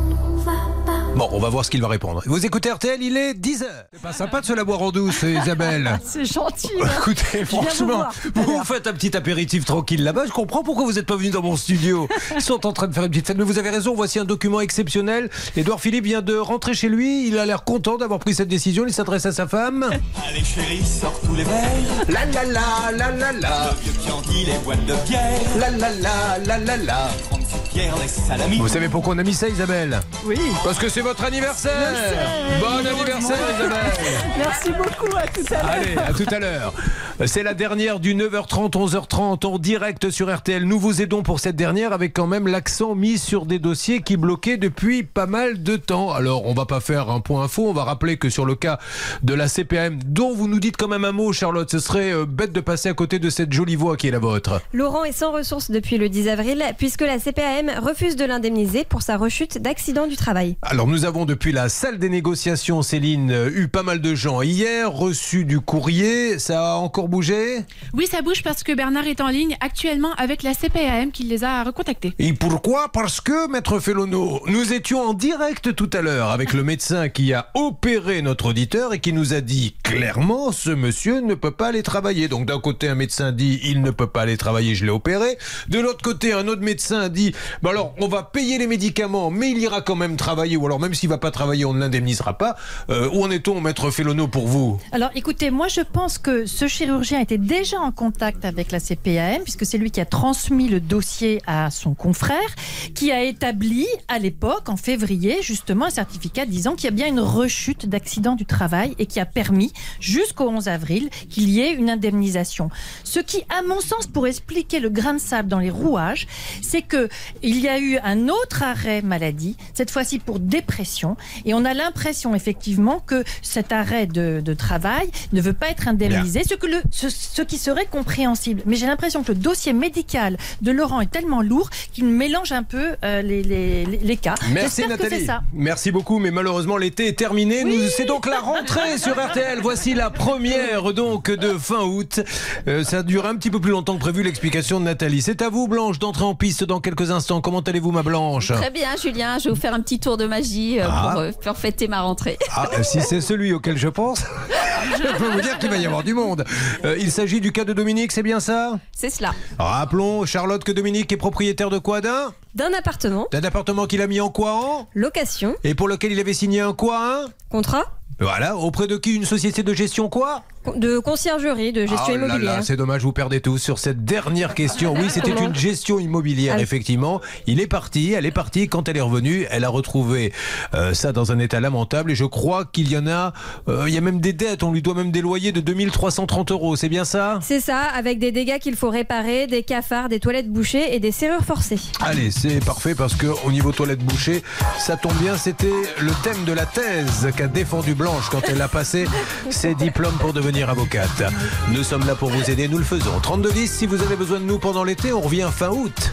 Speaker 2: Bon, on va voir ce qu'il va répondre. Vous écoutez R T L, il est dix heures. C'est pas sympa de se la boire en douce, Isabelle.
Speaker 7: C'est gentil. Hein.
Speaker 2: Écoutez, franchement, vous, vous faites un petit apéritif tranquille là-bas. Je comprends pourquoi vous n'êtes pas venu dans mon studio. Ils sont en train de faire une petite fête. Mais vous avez raison, voici un document exceptionnel. Édouard Philippe vient de rentrer chez lui. Il a l'air content d'avoir pris cette décision. Il s'adresse à sa femme.
Speaker 1: Allez chérie, sors tous les verres. La la la, la la la. Le vieux Chianti, les boîtes de bière. La la la, la la la. trente-six pierres, les salamis.
Speaker 2: Vous savez pourquoi on a mis ça, Isabelle?
Speaker 7: Oui.
Speaker 2: Parce que c'est votre anniversaire. Bon anniversaire, Isabelle.
Speaker 7: Merci beaucoup, à tout à l'heure.
Speaker 2: Allez, à tout à l'heure. C'est la dernière du neuf heures trente, onze heures trente en direct sur R T L. Nous vous aidons pour cette dernière avec quand même l'accent mis sur des dossiers qui bloquaient depuis pas mal de temps. Alors, on va pas faire un point info, on va rappeler que sur le cas de la C P A M, dont vous nous dites quand même un mot, Charlotte, ce serait bête de passer à côté de cette jolie voix qui est la vôtre.
Speaker 4: Laurent est sans ressources depuis le dix avril puisque la C P A M refuse de l'indemniser pour sa rechute d'accident du travail.
Speaker 2: Alors, nous avons depuis la salle des négociations, Céline, eu pas mal de gens hier, reçu du courrier. Ça a encore bougé?
Speaker 14: Oui, ça bouge parce que Bernard est en ligne actuellement avec la C P A M qui les a recontactés.
Speaker 2: Et pourquoi? Parce que, Maître Fellono, nous étions en direct tout à l'heure avec le médecin qui a opéré notre auditeur et qui nous a dit clairement, ce monsieur ne peut pas aller travailler. Donc d'un côté, un médecin dit, il ne peut pas aller travailler, je l'ai opéré. De l'autre côté, un autre médecin dit, bah alors, on va payer les médicaments, mais il ira quand même travailler, ou alors même s'il va pas travailler, on ne l'indemnisera pas. Euh, où en est-on, Maître Fellono, pour vous?
Speaker 7: Alors écoutez, moi je pense que ce chirurgien était déjà en contact avec la C P A M, puisque c'est lui qui a transmis le dossier à son confrère, qui a établi à l'époque, en février, justement un certificat disant qu'il y a bien une rechute d'accident du travail et qui a permis, jusqu'au onze avril, qu'il y ait une indemnisation. Ce qui, à mon sens, pour expliquer le grain de sable dans les rouages, c'est que il y a eu un autre arrêt maladie, cette fois-ci pour dépression, et on a l'impression effectivement que cet arrêt de, de travail ne veut pas être indemnisé, ce, que le, ce, ce qui serait compréhensible. Mais j'ai l'impression que le dossier médical de Laurent est tellement lourd qu'il mélange un peu euh, les, les, les cas.
Speaker 2: Merci Nathalie.
Speaker 7: Que c'est ça.
Speaker 2: Merci beaucoup, mais malheureusement l'été est terminé.
Speaker 7: Oui.
Speaker 2: Nous, c'est donc la rentrée sur R T L. Voici la première donc de fin août. Euh, ça dure un petit peu plus longtemps que prévu, l'explication de Nathalie. C'est à vous, Blanche, d'entrer en piste dans quelques instants. Comment allez-vous, ma Blanche?
Speaker 15: Très bien, Julien. Je vais vous faire un petit tour de magie euh,
Speaker 2: Ah.
Speaker 15: pour, euh, pour fêter ma rentrée.
Speaker 2: Ah, si c'est celui auquel je pense, je peux vous dire qu'il va y avoir du monde. Euh, il s'agit du cas de Dominique, c'est bien ça?
Speaker 15: C'est cela.
Speaker 2: Rappelons, Charlotte, que Dominique est propriétaire de quoi? D'un
Speaker 4: D'un appartement.
Speaker 2: D'un appartement qu'il a mis en quoi? En
Speaker 4: Location.
Speaker 2: Et pour lequel il avait signé un quoi? Un
Speaker 4: Contrat.
Speaker 2: Voilà, auprès de qui? Une société de gestion quoi?
Speaker 4: De conciergerie, de gestion
Speaker 2: Ah là
Speaker 4: immobilière.
Speaker 2: là, c'est dommage, vous perdez tous sur cette dernière question. Oui, c'était
Speaker 4: Comment
Speaker 2: une gestion immobilière,
Speaker 4: Ah.
Speaker 2: effectivement. Il est parti, elle est partie. Quand elle est revenue, elle a retrouvé euh, ça dans un état lamentable. Et je crois qu'il y en a, euh, il y a même des dettes. On lui doit même des loyers de deux mille trois cent trente euros. C'est bien ça?
Speaker 4: C'est ça, avec des dégâts qu'il faut réparer, des cafards, des toilettes bouchées et des serrures forcées.
Speaker 2: Allez, c'est parfait parce que au niveau toilette bouchée, ça tombe bien. C'était le thème de la thèse qu'a défendu Blanche quand elle a passé ses diplômes pour devenir avocate. Nous sommes là pour vous aider, nous le faisons. trente-deux dix, si vous avez besoin de nous pendant l'été, on revient fin août.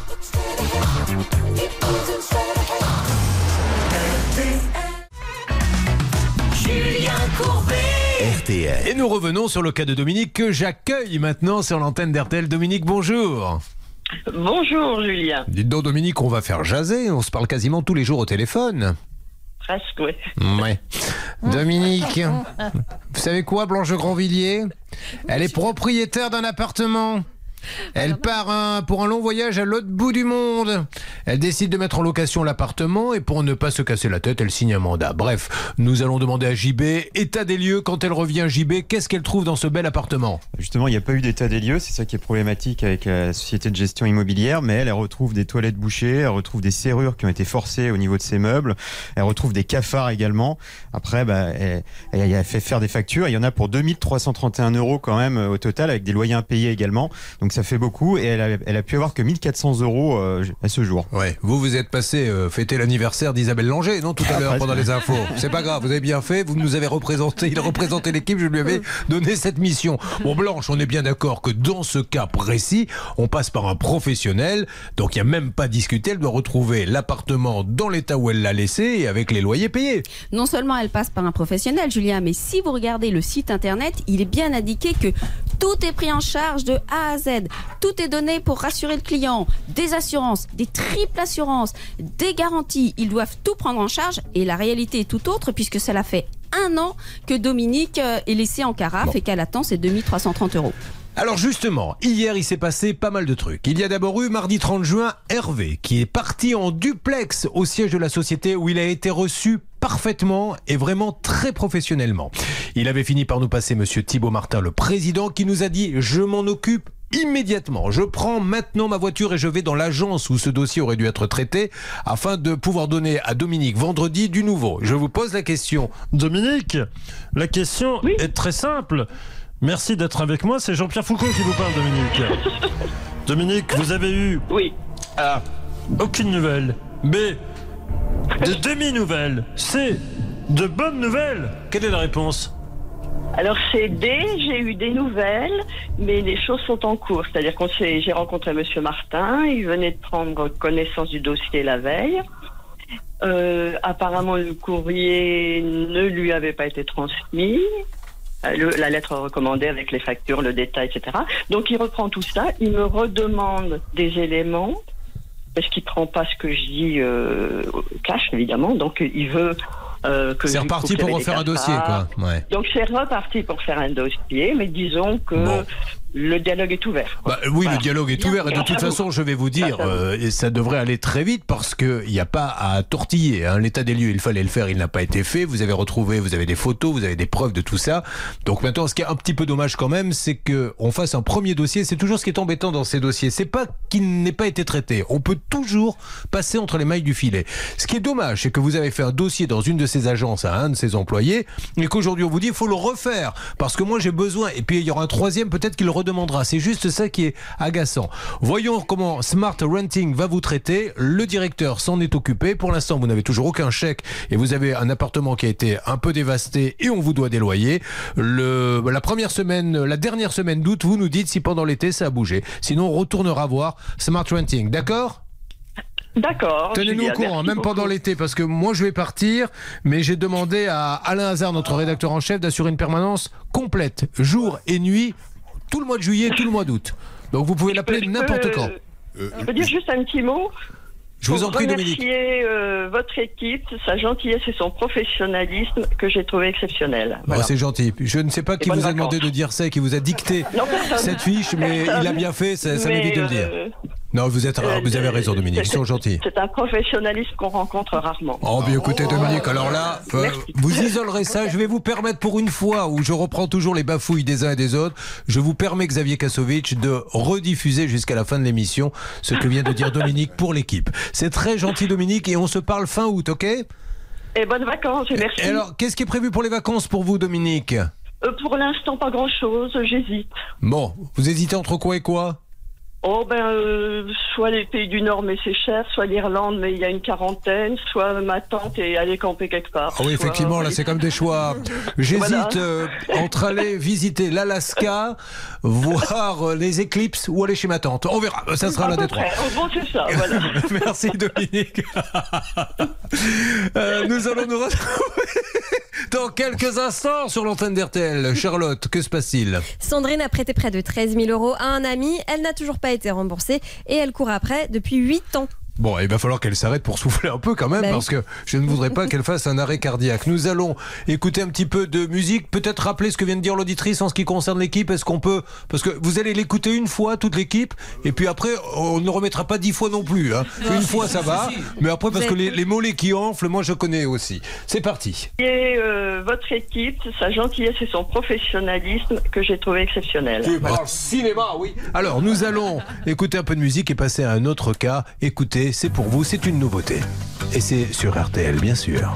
Speaker 1: Julien Courbet. R T L.
Speaker 2: Et nous revenons sur le cas de Dominique que j'accueille maintenant sur l'antenne d'R T L. Dominique, bonjour.
Speaker 16: Bonjour Julien.
Speaker 2: Dites donc Dominique, on va faire jaser, on se parle quasiment tous les jours au téléphone.
Speaker 16: Presque, oui.
Speaker 2: Ouais. Dominique, vous savez quoi, Blanche Grandvilliers? Elle est propriétaire d'un appartement. Elle part un- pour un long voyage à l'autre bout du monde. Elle décide de mettre en location l'appartement et pour ne pas se casser la tête, elle signe un mandat. Bref, nous allons demander à J B, état des lieux, quand elle revient J B, qu'est-ce qu'elle trouve dans ce bel appartement?
Speaker 13: Justement, il n'y a pas eu d'état des lieux, c'est ça qui est problématique avec la société de gestion immobilière, mais elle, elle retrouve des toilettes bouchées, elle retrouve des serrures qui ont été forcées au niveau de ses meubles, elle retrouve des cafards également. Après, bah, elle, elle a fait faire des factures, il y en a pour deux mille trois cent trente et un euros quand même au total, avec des loyers impayés également, donc ça fait beaucoup, et elle a, elle a pu avoir que mille quatre cents euros euh, à ce jour.
Speaker 2: Ouais, vous vous êtes passé euh, fêter l'anniversaire d'Isabelle Langer, non, tout à
Speaker 13: Ah,
Speaker 2: l'heure
Speaker 13: presque.
Speaker 2: pendant les infos. C'est pas grave, vous avez bien fait, vous nous avez représenté, il représentait l'équipe, je lui avais donné cette mission. Bon, Blanche, on est bien d'accord que dans ce cas précis, on passe par un professionnel, donc il n'y a même pas discuté, elle doit retrouver l'appartement dans l'état où elle l'a laissé et avec les loyers payés.
Speaker 15: Non seulement elle passe par un professionnel, Julien, mais si vous regardez le site internet, il est bien indiqué que tout est pris en charge de A à Z. Tout est donné pour rassurer le client. Des assurances, des triples assurances, des garanties. Ils doivent tout prendre en charge et la réalité est tout autre puisque cela fait un an que Dominique euh, est laissée en carafe
Speaker 2: Bon.
Speaker 15: et qu'elle attend ses deux mille trois cent trente euros.
Speaker 2: Alors justement, hier il s'est passé pas mal de trucs. Il y a d'abord eu mardi trente juin Hervé qui est parti en duplex au siège de la société où il a été reçu parfaitement et vraiment très professionnellement. Il avait fini par nous passer monsieur Thibaut Martin, le président, qui nous a dit « Je m'en occupe immédiatement. Je prends maintenant ma voiture et je vais dans l'agence où ce dossier aurait dû être traité afin de pouvoir donner à Dominique vendredi du nouveau. » Je vous pose la question.
Speaker 17: Dominique, la question est très simple. Merci d'être avec moi. C'est Jean-Pierre Foucault qui vous parle, Dominique. Dominique, vous avez eu
Speaker 16: Oui.
Speaker 17: A. Aucune nouvelle. B. De demi-nouvelles. C. De bonnes nouvelles. Quelle est la réponse?
Speaker 16: Alors c'est D, j'ai eu des nouvelles, mais les choses sont en cours. C'est-à-dire qu'on s'est, j'ai rencontré Monsieur Martin, il venait de prendre connaissance du dossier la veille. Euh, apparemment le courrier ne lui avait pas été transmis. Le, la lettre recommandée avec les factures, le détail, et cetera. Donc il reprend tout ça, il me redemande des éléments, parce qu'il prend pas ce que je dis euh, cash, évidemment. Donc il veut euh, que
Speaker 2: C'est
Speaker 16: je lui
Speaker 2: reparti
Speaker 16: prouve
Speaker 2: pour
Speaker 16: qu'il y avait
Speaker 2: refaire un
Speaker 16: des
Speaker 2: dossier, quoi.
Speaker 16: cafards.
Speaker 2: Ouais.
Speaker 16: Donc c'est reparti pour faire un dossier, mais disons que
Speaker 2: Bon.
Speaker 16: le dialogue est ouvert.
Speaker 2: Bah, oui,
Speaker 16: Voilà.
Speaker 2: le dialogue est ouvert et de toute façon, je vais vous dire, euh, et ça devrait aller très vite parce qu'il n'y a pas à tortiller. Hein. L'état des lieux, il fallait le faire, il n'a pas été fait. Vous avez retrouvé, vous avez des photos, vous avez des preuves de tout ça. Donc maintenant, ce qui est un petit peu dommage quand même, c'est qu'on fasse un premier dossier. C'est toujours ce qui est embêtant dans ces dossiers. C'est pas qu'il n'ait pas été traité. On peut toujours passer entre les mailles du filet. Ce qui est dommage, c'est que vous avez fait un dossier dans une de ces agences à un de ses employés et qu'aujourd'hui on vous dit il faut le refaire parce que moi j'ai besoin. Et puis il y aura un troisième, peut-être qu'il le redemandera. C'est juste ça qui est agaçant. Voyons comment Smart Renting va vous traiter. Le directeur s'en est occupé. Pour l'instant, vous n'avez toujours aucun chèque et vous avez un appartement qui a été un peu dévasté et on vous doit des loyers. Le, la première semaine, la dernière semaine d'août, vous nous dites si pendant l'été ça a bougé. Sinon, on retournera voir Smart Renting. D'accord ?
Speaker 16: D'accord.
Speaker 2: Tenez-nous
Speaker 16: Julien,
Speaker 2: au courant,
Speaker 16: merci
Speaker 2: même
Speaker 16: beaucoup.
Speaker 2: pendant l'été, parce que moi je vais partir, mais j'ai demandé à Alain Hazard, notre rédacteur en chef, d'assurer une permanence complète, jour et nuit, tout le mois de juillet, tout le mois d'août. Donc vous pouvez l'appeler
Speaker 16: Je
Speaker 2: n'importe
Speaker 16: peux-
Speaker 2: quand.
Speaker 16: Je peux dire juste un petit mot.
Speaker 2: Je vous en prie,
Speaker 16: Pour
Speaker 2: Dominique.
Speaker 16: remercier euh, votre équipe, sa gentillesse et son professionnalisme que j'ai trouvé exceptionnel.
Speaker 2: Oh,
Speaker 16: Voilà.
Speaker 2: c'est gentil. Je ne sais pas qui
Speaker 16: bonnes
Speaker 2: vous a
Speaker 16: vacances.
Speaker 2: demandé de dire ça et qui vous a dicté
Speaker 16: Non, personne.
Speaker 2: cette fiche, mais
Speaker 16: Personne.
Speaker 2: il a bien fait, ça, ça
Speaker 16: Mais,
Speaker 2: m'évite de le dire.
Speaker 16: euh,
Speaker 2: Non, vous, êtes,
Speaker 16: euh,
Speaker 2: vous avez raison, Dominique, ils
Speaker 16: c'est-
Speaker 2: sont gentils.
Speaker 16: C'est un professionnalisme qu'on rencontre rarement.
Speaker 2: Oh, bien écoutez, Dominique, alors là, euh,
Speaker 16: Merci.
Speaker 2: vous isolerez ça. Je vais vous permettre, pour une fois où je reprends toujours les bafouilles des uns et des autres, je vous permets, Xavier Kasovic, de rediffuser jusqu'à la fin de l'émission ce que vient de dire Dominique pour l'équipe. C'est très gentil, Dominique, et on se parle fin août, ok ? Et
Speaker 16: Et bonnes vacances, et merci.
Speaker 2: alors, qu'est-ce qui est prévu pour les vacances pour vous, Dominique ?
Speaker 16: Euh, pour l'instant, pas grand-chose, j'hésite.
Speaker 2: Bon, vous hésitez entre quoi et quoi ?
Speaker 16: Oh ben, euh, soit les pays du Nord, mais c'est cher, soit l'Irlande, mais il y a une quarantaine, soit ma tante et aller camper quelque part.
Speaker 2: Ah oui, effectivement, là, c'est comme des choix. J'hésite
Speaker 16: Voilà.
Speaker 2: euh, entre aller visiter l'Alaska, voir euh, les éclipses ou aller chez ma tante. On verra, ça sera
Speaker 16: À
Speaker 2: l'un
Speaker 16: peu
Speaker 2: des trois.
Speaker 16: près. Oh, bon, c'est ça, voilà.
Speaker 2: Merci Dominique. Euh, nous allons nous retrouver dans quelques instants sur l'antenne d'R T L. Charlotte, que se passe-t-il ?
Speaker 4: Sandrine a prêté près de treize mille euros à un ami. Elle n'a toujours pas été remboursée et elle court après depuis huit ans.
Speaker 2: Bon, il va falloir qu'elle s'arrête pour souffler un peu quand même,
Speaker 4: Bah
Speaker 2: parce
Speaker 4: oui.
Speaker 2: que je ne voudrais pas qu'elle fasse un arrêt cardiaque. Nous allons écouter un petit peu de musique, peut-être rappeler ce que vient de dire l'auditrice en ce qui concerne l'équipe. Est-ce qu'on peut... Parce que vous allez l'écouter une fois, toute l'équipe, et puis après, on ne le remettra pas dix fois non plus. Hein.
Speaker 16: Non,
Speaker 2: Une
Speaker 16: si,
Speaker 2: fois,
Speaker 16: si,
Speaker 2: ça
Speaker 16: si,
Speaker 2: va,
Speaker 16: si.
Speaker 2: mais après, parce
Speaker 16: Vous
Speaker 2: que les,
Speaker 16: êtes-
Speaker 2: les mollets qui enflent, moi, je connais aussi. C'est parti.
Speaker 16: Et euh, votre équipe, sa gentillesse et son professionnalisme que j'ai trouvé exceptionnel.
Speaker 2: Tu parles cinéma, oui. Alors, nous allons écouter un peu de musique et passer à un autre cas. Écoutez, c'est pour vous, c'est une nouveauté. Et c'est sur R T L, bien sûr.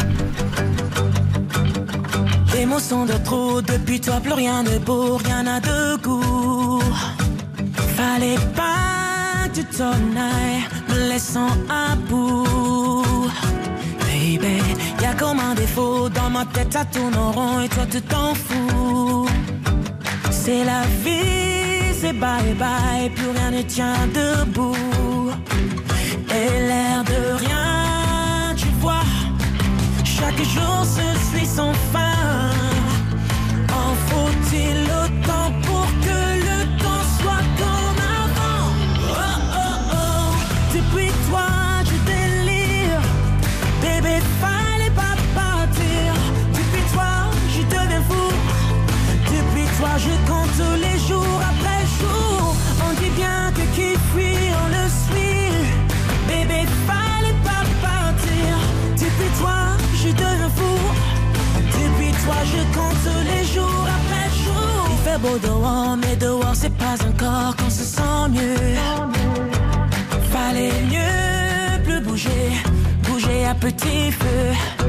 Speaker 18: Émotion de trop, depuis toi plus rien de beau, rien n'a de goût. Fallait pas que tu t'en ailles, me laissant à bout. Baby, y'a comme un défaut, dans ma tête ça tourne en rond et toi tu t'en fous. C'est la vie, c'est bye bye, plus rien ne tient debout. Et l'air de rien, tu vois, chaque jour se suit sans fin. En faut-il autant pour que le temps soit comme avant? Oh oh oh, depuis toi je délire. Bébé, fallait pas partir. Depuis toi je deviens fou. Depuis toi je compte tous les jours après jour. On dit bien que qui fuit on le suit. Bébé, fallait pas partir. Depuis toi je deviens fou. Depuis toi je compte tous les jours après jour. Il fait beau dehors mais dehors c'est pas encore qu'on se sent mieux. Fallait mieux plus bouger, bouger à petit feu.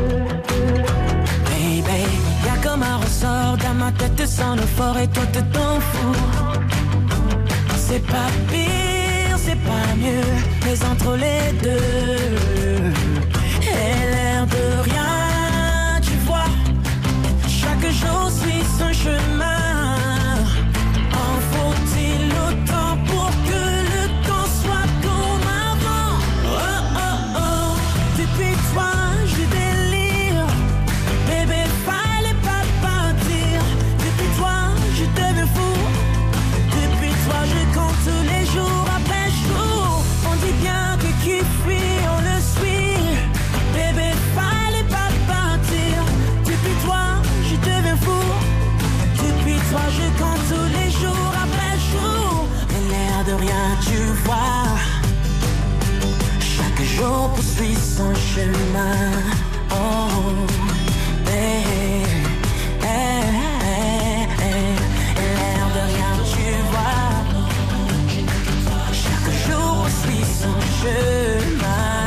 Speaker 18: Baby, y'a comme un ressort dans ma tête sans le fort et toi tu t'en fous. C'est pas pire, c'est pas mieux, mais entre les deux. Et l'air de rien, tu vois, chaque jour suit son chemin. En faut-il autant pour que le temps soit comme avant? Oh oh oh, depuis toi je délire. Bébé, fallait pas partir. Depuis toi je deviens fou. Depuis toi je compte tous les jours après jour. On dit bien que qui fuit on le suit. Bébé, fallait pas partir. Depuis toi je deviens fou. Depuis toi je compte tous les jours après jour. Et l'air de rien tu vois, chaque jour poursuit son chemin. Oh, hey, hey, hey, hey. Et l'air de rien tu vois, chaque jour poursuit son chemin.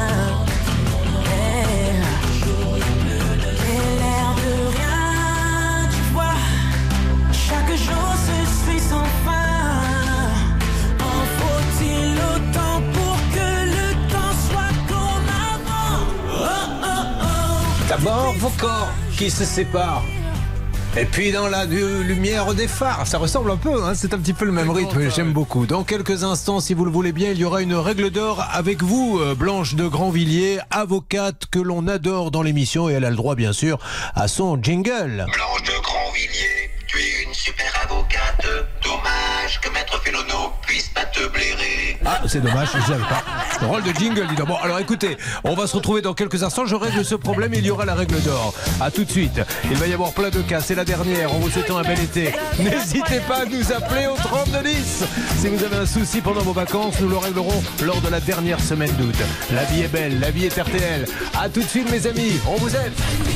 Speaker 18: Hey. Et l'air de rien tu vois, chaque jour se suit sans fin. En faut-il autant pour que le temps soit comme avant? Oh oh oh.
Speaker 2: D'abord, vos corps qui se séparent. Et puis dans la euh, lumière des phares, ça ressemble un peu, hein, c'est un petit peu le même rythme, j'aime beaucoup. Dans quelques instants, si vous le voulez bien, il y aura une règle d'or avec vous, euh, Blanche de Grandvilliers, avocate que l'on adore dans l'émission, et elle a le droit bien sûr à son jingle.
Speaker 19: Blanche de Grandvilliers, tu es une super avocate. Dommage que Maître Fénono puisse pas te blairer.
Speaker 2: Ah, c'est dommage, je ne savais pas. Le rôle de jingle, dis donc. Bon, alors écoutez, on va se retrouver dans quelques instants. Je règle ce problème et il y aura la règle d'or. A tout de suite. Il va y avoir plein de cas. C'est la dernière. En vous souhaitant un bel été. N'hésitez pas à nous appeler au trente-deux dix. Si vous avez un souci pendant vos vacances, nous le réglerons lors de la dernière semaine d'août. La vie est belle, la vie est R T L. A tout de suite, mes amis. On vous aime.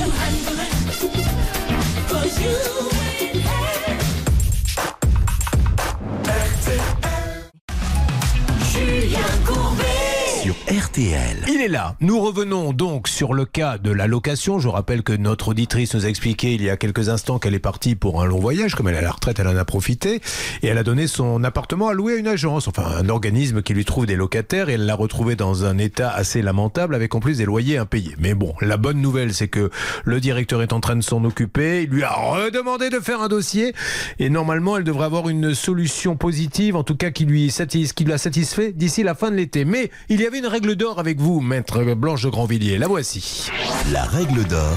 Speaker 18: Julien Courbet
Speaker 2: Sur R T L. Il est là. Nous revenons donc sur le cas de la location. Je rappelle que notre auditrice nous a expliqué il y a quelques instants qu'elle est partie pour un long voyage. Comme elle est à la retraite, elle en a profité. Et elle a donné son appartement à louer à une agence, enfin un organisme qui lui trouve des locataires. Et elle l'a retrouvé dans un état assez lamentable avec en plus des loyers impayés. Mais bon, la bonne nouvelle, c'est que le directeur est en train de s'en occuper. Il lui a redemandé de faire un dossier. Et normalement, elle devrait avoir une solution positive, en tout cas qui lui satis- qui l'a satisfait d'ici la fin de l'été. Mais il y avait une règle d'or avec vous, maître Blanche de Grandvilliers. La voici.
Speaker 20: La règle d'or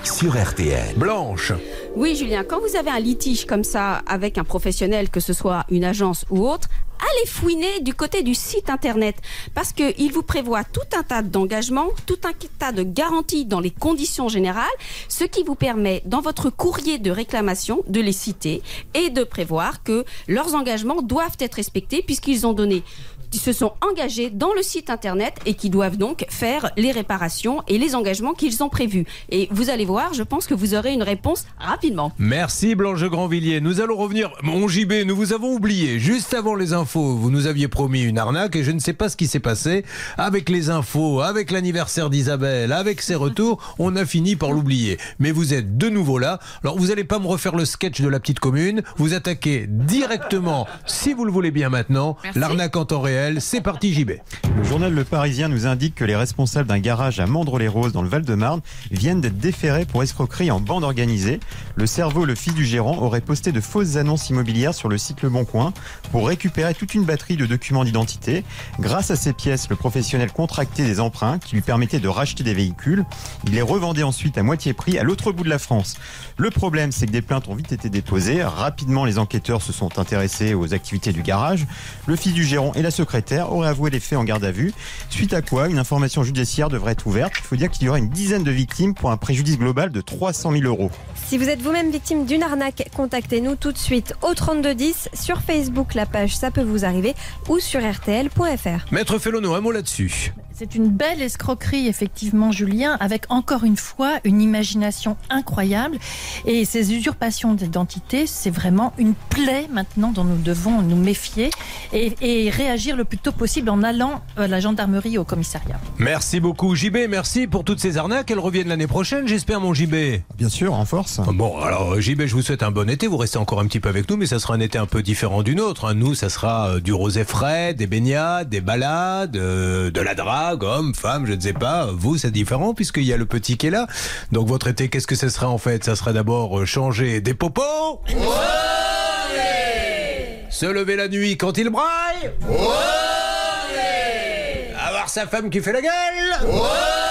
Speaker 1: sur R T L.
Speaker 2: Blanche.
Speaker 15: Oui, Julien, quand vous avez un litige comme ça avec un professionnel, que ce soit une agence ou autre, allez fouiner du côté du site internet parce qu'il vous prévoit tout un tas d'engagements, tout un tas de garanties dans les conditions générales, ce qui vous permet dans votre courrier de réclamation de les citer et de prévoir que leurs engagements doivent être respectés puisqu'ils ont donné qui se sont engagés dans le site internet et qui doivent donc faire les réparations et les engagements qu'ils ont prévus. Et vous allez voir, je pense que vous aurez une réponse rapidement.
Speaker 2: Merci Blanche Grandvilliers. Nous allons revenir. Mon J B, nous vous avons oublié. Juste avant les infos, vous nous aviez promis une arnaque et je ne sais pas ce qui s'est passé. Avec les infos, avec l'anniversaire d'Isabelle, avec ses retours, on a fini par l'oublier. Mais vous êtes de nouveau là. Alors vous n'allez pas me refaire le sketch de la petite commune. Vous attaquez directement, si vous le voulez bien maintenant,
Speaker 14: Merci.
Speaker 2: l'arnaque en temps réel. C'est parti J B.
Speaker 13: Le journal Le Parisien nous indique que les responsables d'un garage à Mandres-les-Roses dans le Val-de-Marne viennent d'être déférés pour escroquerie en bande organisée. Le cerveau, le fils du gérant, aurait posté de fausses annonces immobilières sur le site Le Bon Coin pour récupérer toute une batterie de documents d'identité. Grâce à ces pièces, le professionnel contractait des emprunts qui lui permettaient de racheter des véhicules. Il les revendait ensuite à moitié prix à l'autre bout de la France. Le problème, c'est que des plaintes ont vite été déposées. Rapidement, les enquêteurs se sont intéressés aux activités du garage. Le fils du gérant et la secrétaire aurait avoué les faits en garde à vue, suite à quoi une information judiciaire devrait être ouverte. Il faut dire qu'il y aura une dizaine de victimes pour un préjudice global de trois cent mille euros.
Speaker 4: Si vous êtes vous-même victime d'une arnaque, contactez-nous tout de suite au trente-deux dix, sur Facebook, la page Ça peut vous arriver, ou sur R T L point F R.
Speaker 2: Maître Fellono, un mot là-dessus.
Speaker 7: C'est une belle escroquerie, effectivement, Julien, avec encore une fois une imagination incroyable. Et ces usurpations d'identité, c'est vraiment une plaie maintenant dont nous devons nous méfier et, et réagir le plus tôt possible en allant à la gendarmerie, au commissariat.
Speaker 2: Merci beaucoup J B, merci pour toutes ces arnaques. Elles reviennent l'année prochaine, j'espère, mon J B.
Speaker 13: Bien sûr, en force.
Speaker 2: Bon, alors J B, je vous souhaite un bon été. Vous restez encore un petit peu avec nous, mais ça sera un été un peu différent du nôtre. Nous, ça sera du rosé frais, des baignades, des balades, de la drague. Homme, femme, je ne sais pas. Vous, c'est différent puisqu'il y a le petit qui est là. Donc votre été, qu'est-ce que ce sera en fait? Ça sera d'abord changer des popos. Ouais. Se lever la nuit quand il braille. Ouais. Avoir sa femme qui fait la gueule. Ouais.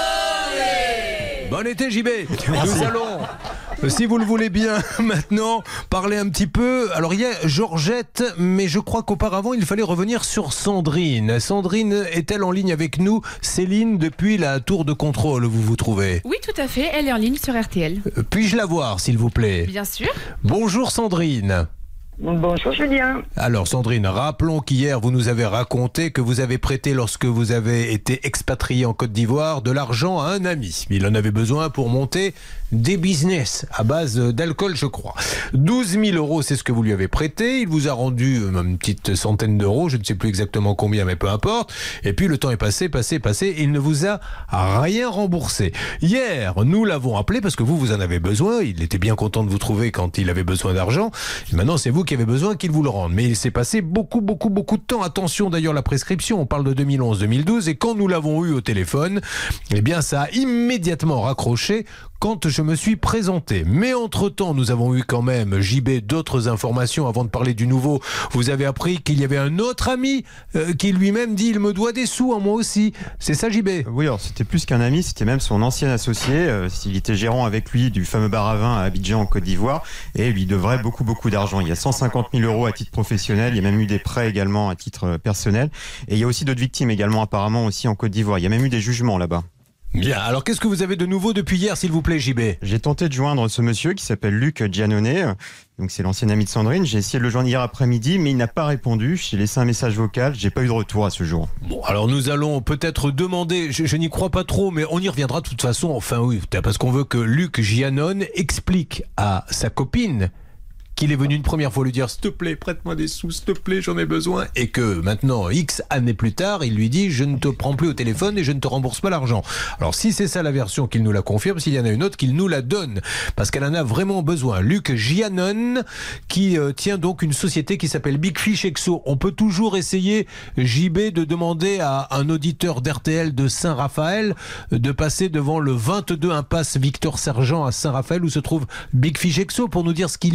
Speaker 2: Bon été J B. Nous allons, si vous le voulez bien, maintenant parler un petit peu. Alors il y a Georgette, mais je crois qu'auparavant il fallait revenir sur Sandrine. Sandrine est-elle en ligne avec nous? Céline, depuis la tour de contrôle, vous vous trouvez?
Speaker 14: Oui, tout à fait, elle est en ligne sur R T L.
Speaker 2: Euh, Puis-je la voir, s'il vous plaît?
Speaker 14: Bien sûr.
Speaker 2: Bonjour Sandrine.
Speaker 20: Bonjour Julien.
Speaker 2: Alors Sandrine, rappelons qu'hier vous nous avez raconté que vous avez prêté, lorsque vous avez été expatrié en Côte d'Ivoire, de l'argent à un ami. Il en avait besoin pour monter des business à base d'alcool, je crois. douze mille euros, c'est ce que vous lui avez prêté. Il vous a rendu une petite centaine d'euros, je ne sais plus exactement combien, mais peu importe. Et puis le temps est passé, passé, passé, et il ne vous a rien remboursé. Hier, nous l'avons appelé parce que vous, vous en avez besoin. Il était bien content de vous trouver quand il avait besoin d'argent. Et maintenant, c'est vous qui avez besoin qu'il vous le rende. Mais il s'est passé beaucoup, beaucoup, beaucoup de temps. Attention d'ailleurs, la prescription, on parle de deux mille onze deux mille douze, et quand nous l'avons eu au téléphone, eh bien ça a immédiatement raccroché quand je me suis présenté. Mais entre-temps, nous avons eu quand même, J B, d'autres informations avant de parler du nouveau. Vous avez appris qu'il y avait un autre ami euh, qui lui-même dit « il me doit des sous, en moi aussi ». C'est ça, J B?
Speaker 13: Oui, alors c'était plus qu'un ami, c'était même son ancien associé. Euh, il était gérant avec lui du fameux bar à vin à Abidjan, en Côte d'Ivoire, et lui devrait beaucoup, beaucoup d'argent. Il y a cent cinquante mille euros à titre professionnel, il y a même eu des prêts également à titre personnel, et il y a aussi d'autres victimes également apparemment aussi en Côte d'Ivoire. Il y a même eu des jugements là-bas.
Speaker 2: Bien, alors qu'est-ce que vous avez de nouveau depuis hier, s'il vous plaît, J B?
Speaker 13: J'ai tenté de joindre ce monsieur qui s'appelle Luc Giannone, donc c'est l'ancien ami de Sandrine. J'ai essayé de le joindre hier après-midi, mais il n'a pas répondu. J'ai laissé un message vocal, j'ai pas eu de retour à ce jour.
Speaker 2: Bon, alors nous allons peut-être demander, je, je n'y crois pas trop, mais on y reviendra de toute façon, enfin oui, parce qu'on veut que Luc Giannone explique à sa copine qu'il est venu une première fois lui dire « s'il te plaît, prête-moi des sous, s'il te plaît, j'en ai besoin » et que maintenant, X années plus tard, il lui dit « je ne te prends plus au téléphone et je ne te rembourse pas l'argent ». Alors si c'est ça la version, qu'il nous la confirme, s'il y en a une autre, qu'il nous la donne, parce qu'elle en a vraiment besoin. Luc Giannone, qui euh, tient donc une société qui s'appelle Big Fish Exo. On peut toujours essayer, J B, de demander à un auditeur d'R T L de Saint-Raphaël de passer devant le vingt-deux impasse Victor Sergent à Saint-Raphaël, où se trouve Big Fish Exo, pour nous dire ce qu'il y voit, si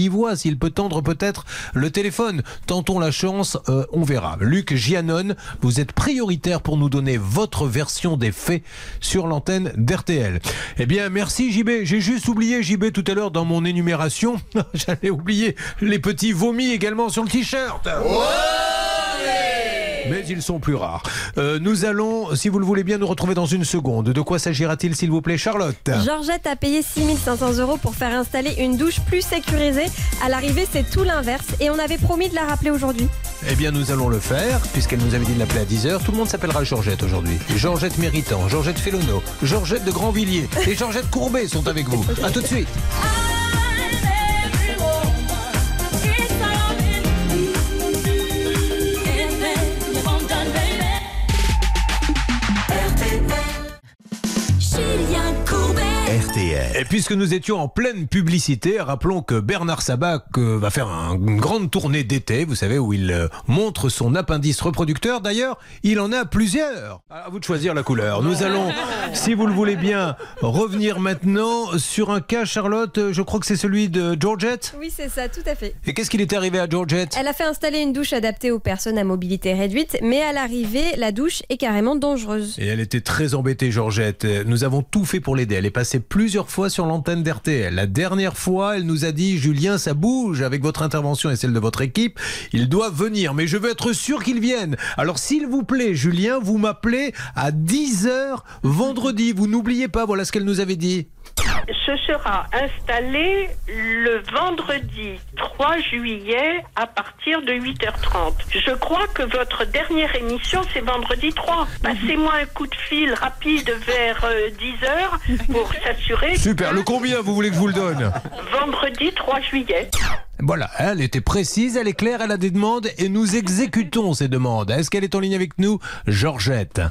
Speaker 2: qu'il peut tendre peut-être le téléphone. Tentons la chance, euh, on verra. Luc Giannone, vous êtes prioritaire pour nous donner votre version des faits sur l'antenne d'R T L. Eh bien, merci J B. J'ai juste oublié J B tout à l'heure dans mon énumération. J'allais oublier les petits vomis également sur le t-shirt. Mais ils sont plus rares. Euh, nous allons, si vous le voulez bien, nous retrouver dans une seconde. De quoi s'agira-t-il, s'il vous plaît, Charlotte?
Speaker 4: Georgette a payé six mille cinq cents euros pour faire installer une douche plus sécurisée. À l'arrivée, c'est tout l'inverse. Et on avait promis de la rappeler aujourd'hui.
Speaker 2: Eh bien, nous allons le faire, puisqu'elle nous avait dit de l'appeler à dix heures. Tout le monde s'appellera Georgette aujourd'hui. Georgette Méritant, Georgette Félono, Georgette de Grandvilliers et Georgette Courbet sont avec vous. A tout de suite. R T L. Et puisque nous étions en pleine publicité, rappelons que Bernard Sabat euh, va faire un, une grande tournée d'été, vous savez, où il euh, montre son appendice reproducteur. D'ailleurs, il en a plusieurs. À vous de choisir la couleur. Nous allons, si vous le voulez bien, revenir maintenant sur un cas, Charlotte, je crois que c'est celui de Georgette.
Speaker 4: Oui, c'est ça, tout à fait.
Speaker 2: Et qu'est-ce qu'il est arrivé à Georgette?
Speaker 4: Elle a fait installer une douche adaptée aux personnes à mobilité réduite, mais à l'arrivée, la douche est carrément dangereuse.
Speaker 2: Et elle était très embêtée, Georgette. Nous avons tout fait pour l'aider. Elle est passée plusieurs fois sur l'antenne d'R T L. La dernière fois, elle nous a dit « Julien, ça bouge avec votre intervention et celle de votre équipe. Il doit venir, mais je veux être sûr qu'il vienne. Alors s'il vous plaît, Julien, vous m'appelez à dix heures vendredi. Vous n'oubliez pas, voilà ce qu'elle nous avait dit. »
Speaker 16: Ce sera installé le vendredi trois juillet à partir de huit heures trente. Je crois que votre dernière émission, c'est vendredi trois. Passez-moi un coup de fil rapide vers euh, dix heures pour s'assurer.
Speaker 2: Super, le combien vous voulez que je vous le donne?
Speaker 16: Vendredi trois juillet.
Speaker 2: Voilà, elle était précise, elle est claire, elle a des demandes et nous exécutons ces demandes. Est-ce qu'elle est en ligne avec nous, Georgette?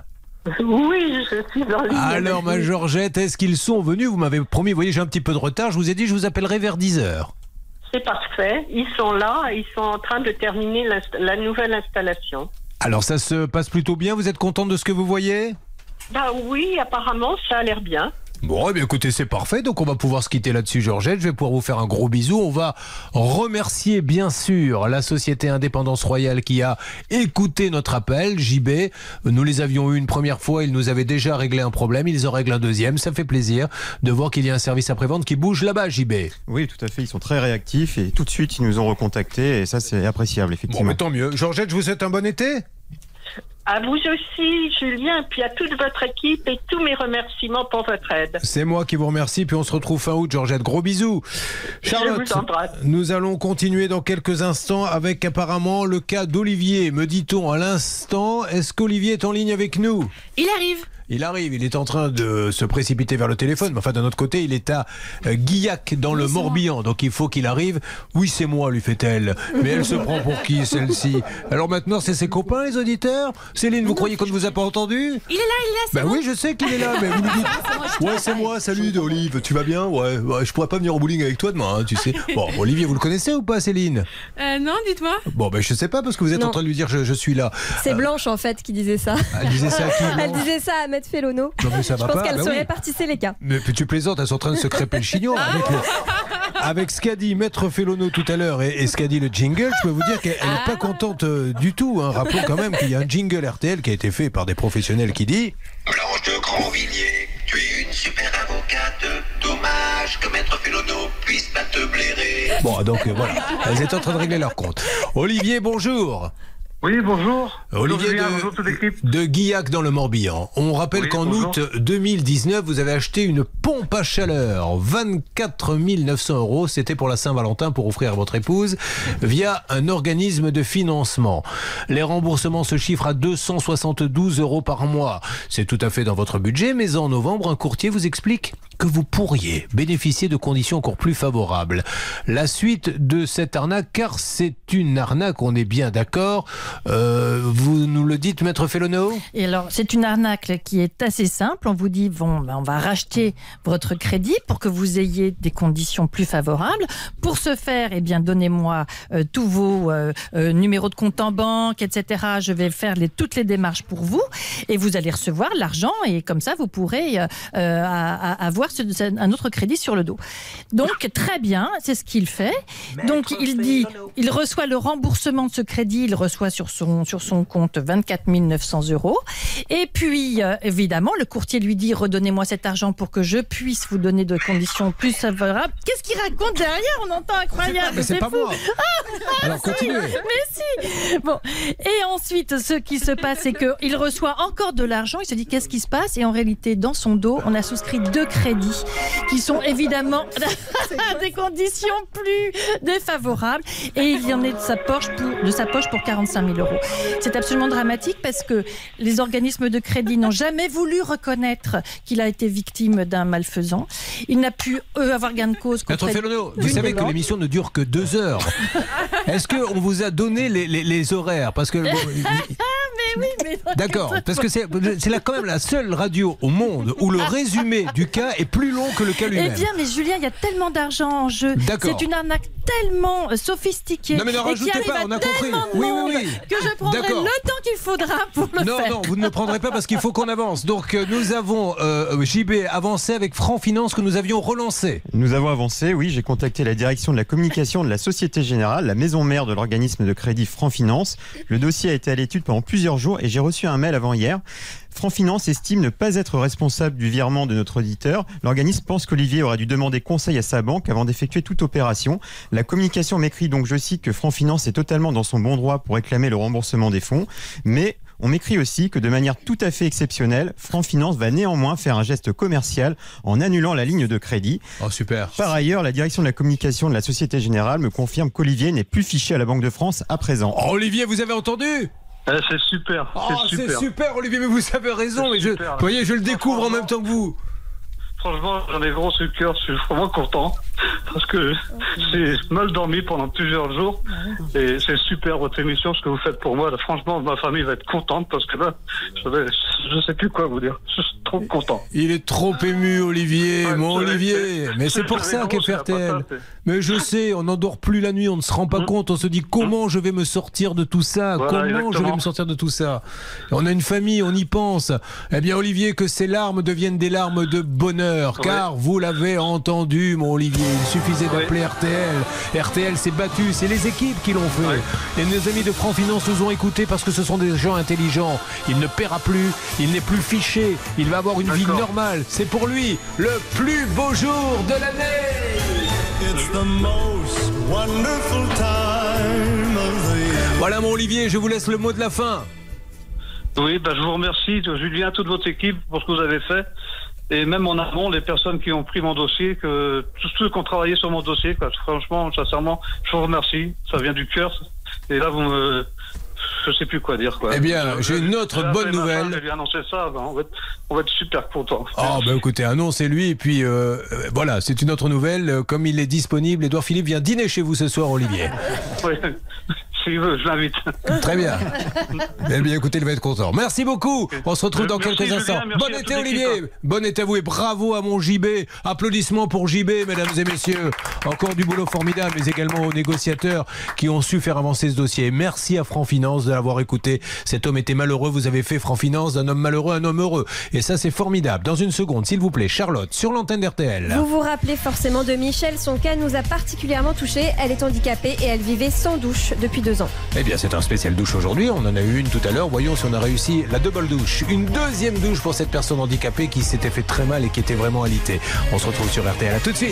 Speaker 16: Oui, je suis en ligne.
Speaker 2: Alors, ma Georgette, est-ce qu'ils sont venus? Vous m'avez promis, vous voyez, j'ai un petit peu de retard. Je vous ai dit, je vous appellerai vers dix heures.
Speaker 16: C'est parfait. Ils sont là, ils sont en train de terminer la nouvelle installation.
Speaker 2: Alors, ça se passe plutôt bien? Vous êtes contente de ce que vous voyez?
Speaker 16: Bah oui, apparemment, ça a l'air bien.
Speaker 2: Bon, eh bien, écoutez, c'est parfait. Donc, on va pouvoir se quitter là-dessus, Georgette. Je vais pouvoir vous faire un gros bisou. On va remercier, bien sûr, la Société Indépendance Royale qui a écouté notre appel. J B, nous les avions eu une première fois. Ils nous avaient déjà réglé un problème. Ils en règlent un deuxième. Ça fait plaisir de voir qu'il y a un service après-vente qui bouge là-bas, J B.
Speaker 13: Oui, tout à fait. Ils sont très réactifs et tout de suite, ils nous ont recontactés. Et ça, c'est appréciable, effectivement.
Speaker 2: Bon, mais tant mieux. Georgette, je vous souhaite un bon été.
Speaker 16: À vous aussi, Julien, puis à toute votre équipe et tous mes remerciements pour votre aide.
Speaker 2: C'est moi qui vous remercie, puis on se retrouve fin août, Georgette. Gros bisous. Charlotte,
Speaker 16: je vous embrasse.
Speaker 2: Nous allons continuer dans quelques instants avec apparemment le cas d'Olivier. Me dit-on à l'instant, est-ce qu'Olivier est en ligne avec nous?
Speaker 14: Il arrive.
Speaker 2: Il arrive, il est en train de se précipiter vers le téléphone, mais enfin d'un autre côté, il est à euh, Guillac dans oui, le Morbihan, donc il faut qu'il arrive. Oui, c'est moi, lui fait-elle. Mais elle se prend pour qui, celle-ci? Alors maintenant, c'est ses copains, les auditeurs? Céline, vous non, croyez qu'on ne vous a pas entendu?
Speaker 14: Il est là, il est là, c'est
Speaker 2: Ben
Speaker 14: bon.
Speaker 2: oui, je sais qu'il est là, mais vous nous dites... Ouais, c'est moi, salut Olive, tu vas bien? Ouais, ouais, je pourrais pas venir au bowling avec toi demain, hein, tu sais. Bon, Olivier, vous le connaissez ou pas, Céline?
Speaker 14: Euh, non, dites-moi.
Speaker 2: Bon, ben je sais pas, parce que vous êtes
Speaker 4: non.
Speaker 2: en train de lui dire je, je suis là.
Speaker 4: C'est
Speaker 2: euh...
Speaker 4: Blanche, en fait, qui disait ça.
Speaker 2: Elle disait ça à qui?
Speaker 4: Elle disait ça à Ahmed Félono.
Speaker 2: Non, mais ça
Speaker 4: je
Speaker 2: va
Speaker 4: pense
Speaker 2: pas.
Speaker 4: qu'elle
Speaker 2: bah
Speaker 4: se
Speaker 2: oui.
Speaker 4: répartissait les cas.
Speaker 2: Mais puis tu plaisantes, elles sont en train de se crêper le chignon. Avec, le, avec ce qu'a dit Maître Félono tout à l'heure et, et ce qu'a dit le jingle, je peux vous dire qu'elle n'est pas contente euh, du tout. Hein. Rappelons quand même qu'il y a un jingle R T L qui a été fait par des professionnels qui dit
Speaker 19: Blanche de Grandvilliers, tu es une super avocate. Dommage que Maître Félono puisse pas te blairer.
Speaker 2: Bon, donc euh, voilà, elles étaient en train de régler leur compte. Olivier, bonjour.
Speaker 6: Oui, bonjour.
Speaker 2: Olivier
Speaker 6: bonjour,
Speaker 2: de,
Speaker 6: bonjour toute l'équipe.
Speaker 2: de Guillac dans le Morbihan. On rappelle oui, qu'en bonjour. août deux mille dix-neuf, vous avez acheté une pompe à chaleur. vingt-quatre mille neuf cents euros. C'était pour la Saint-Valentin pour offrir à votre épouse via un organisme de financement. Les remboursements se chiffrent à deux cent soixante-douze euros par mois. C'est tout à fait dans votre budget, mais en novembre, un courtier vous explique que vous pourriez bénéficier de conditions encore plus favorables. La suite de cette arnaque, car c'est une arnaque, on est bien d'accord. Euh, vous nous le dites, Maître Félono?
Speaker 7: Et alors, c'est une arnaque qui est assez simple. On vous dit, bon, ben, on va racheter votre crédit pour que vous ayez des conditions plus favorables. Pour ce faire, eh bien, donnez-moi euh, tous vos euh, euh, numéros de compte en banque, et cetera. Je vais faire les, toutes les démarches pour vous et vous allez recevoir l'argent et comme ça, vous pourrez euh, euh, à, à avoir avoir ce, un autre crédit sur le dos. Donc très bien, c'est ce qu'il fait. Donc il dit, il reçoit le remboursement de ce crédit, il reçoit sur son, sur son compte vingt-quatre mille neuf cents euros. Et puis euh, évidemment, le courtier lui dit redonnez-moi cet argent pour que je puisse vous donner de conditions plus favorables. Qu'est-ce qu'il raconte derrière? On entend incroyable.
Speaker 2: Mais c'est, c'est pas
Speaker 7: fou.
Speaker 2: moi.
Speaker 7: Ah,
Speaker 2: Alors continuez.
Speaker 7: Mais si. Bon. Et ensuite, ce qui se passe, c'est qu'il reçoit encore de l'argent. Il se dit qu'est-ce qui se passe? Et en réalité, dans son dos, on a souscrit deux crédits qui sont évidemment à des conditions plus défavorables. Et il y en est de sa poche pour, de sa poche pour quarante-cinq mille euros. C'est absolument dramatique parce que les organismes de crédit n'ont jamais voulu reconnaître qu'il a été victime d'un malfaisant. Il n'a pu, eux, avoir gain de cause.
Speaker 2: Maître Fellono, vous savez que l'émission ne dure que deux heures. Est-ce qu'on vous a donné les, les, les horaires? Parce que... Bon,
Speaker 7: mais oui, mais
Speaker 2: d'accord, parce que c'est, c'est là quand même la seule radio au monde où le résumé du cas est plus long que le cas lui-même.
Speaker 7: Eh bien, mais Julien, il y a tellement d'argent en jeu.
Speaker 2: D'accord.
Speaker 7: C'est une arnaque tellement sophistiquée.
Speaker 2: Non mais ne rajoutez pas, on a compris.
Speaker 7: Oui,
Speaker 2: oui, oui.
Speaker 7: Que je prendrai
Speaker 2: D'accord.
Speaker 7: le temps qu'il faudra pour le
Speaker 2: non,
Speaker 7: faire.
Speaker 2: Non, non, vous ne le prendrez pas parce qu'il faut qu'on avance. Donc euh, nous avons euh, J B avancé avec Franc Finance que nous avions relancé.
Speaker 13: Nous avons avancé, oui. J'ai contacté la direction de la communication de la Société Générale, la maison mère de l'organisme de crédit Franc Finance. Le dossier a été à l'étude pendant plusieurs jours et j'ai reçu un mail avant hier. Franc Finance estime ne pas être responsable du virement de notre auditeur. L'organisme pense qu'Olivier aurait dû demander conseil à sa banque avant d'effectuer toute opération. La communication m'écrit donc, je cite, que Franc Finance est totalement dans son bon droit pour réclamer le remboursement des fonds. Mais on m'écrit aussi que de manière tout à fait exceptionnelle, Franc Finance va néanmoins faire un geste commercial en annulant la ligne de crédit.
Speaker 2: Oh super.
Speaker 13: Par ailleurs, la direction de la communication de la Société Générale me confirme qu'Olivier n'est plus fiché à la Banque de France à présent.
Speaker 2: Oh, Olivier, vous avez entendu ?
Speaker 6: Eh, c'est super,
Speaker 2: oh,
Speaker 6: c'est super.
Speaker 2: C'est super, Olivier, mais vous avez raison. Mais je, vous voyez, je le découvre en même temps que vous.
Speaker 6: Franchement, j'en ai gros sur le cœur, je suis vraiment content parce que j'ai mal dormi pendant plusieurs jours et c'est super votre émission, ce que vous faites pour moi. Là, franchement, ma famille va être contente parce que là, je, vais, je sais plus quoi vous dire. Je suis trop content.
Speaker 2: Il est trop ému, Olivier, ouais, mon Olivier. Mais c'est, c'est pour ça qu'est R T L. Mais je sais, on n'endort plus la nuit, on ne se rend pas mmh. compte, on se dit comment mmh. je vais me sortir de tout ça, voilà, comment exactement. je vais me sortir de tout ça. On a une famille, on y pense. Eh bien, Olivier, que ces larmes deviennent des larmes de bonheur, ouais. car vous l'avez entendu, mon Olivier. Il suffisait d'appeler ouais. R T L. R T L s'est battu, c'est les équipes qui l'ont fait. Ouais. Et nos amis de Franc Finance nous ont écoutés parce que ce sont des gens intelligents. Il ne paiera plus, il n'est plus fiché, il va avoir une D'accord. vie normale. C'est pour lui le plus beau jour de l'année. It's the most wonderful time of the year. Voilà mon Olivier, je vous laisse le mot de la fin.
Speaker 6: Oui, bah, je vous remercie, Julien, toute votre équipe pour ce que vous avez fait. Et même en amont, les personnes qui ont pris mon dossier, que tous ceux qui ont travaillé sur mon dossier, quoi. Franchement, sincèrement, je vous remercie. Ça vient du cœur. Et là, vous me... Je sais plus quoi dire, quoi.
Speaker 2: Eh bien, je, j'ai une autre je, bonne nouvelle.
Speaker 6: Je vais lui annoncer ça, ben, on, va être, on va être super contents.
Speaker 2: Oh, ben écoutez, annoncez-lui, et puis euh, voilà, c'est une autre nouvelle. Comme il est disponible, Édouard Philippe vient dîner chez vous ce soir, Olivier.
Speaker 6: Oui, s'il veut, je l'invite.
Speaker 2: Très bien. Eh bien, écoutez, il va être content. Merci beaucoup. Okay. On se retrouve dans merci quelques instants. Julien, bon été, Olivier. Bon été à vous et bravo à mon J B. Applaudissements pour J B, mesdames et messieurs. Encore du boulot formidable, mais également aux négociateurs qui ont su faire avancer ce dossier. Merci à Franc Finance de l'avoir écouté. Cet homme était malheureux. Vous avez fait Franc Finance d'un homme malheureux un homme heureux. Et ça, c'est formidable. Dans une seconde, s'il vous plaît, Charlotte, sur l'antenne d'R T L.
Speaker 4: Vous vous rappelez forcément de Michel. Son cas nous a particulièrement touchés. Elle est handicapée et elle vivait sans douche depuis deux ans.
Speaker 2: Eh bien, c'est un spécial douche aujourd'hui. On en a eu une tout à l'heure. Voyons si on a réussi la double douche. Une deuxième douche pour cette personne handicapée qui s'était fait très mal et qui était vraiment alitée. On se retrouve sur R T L. À tout de suite.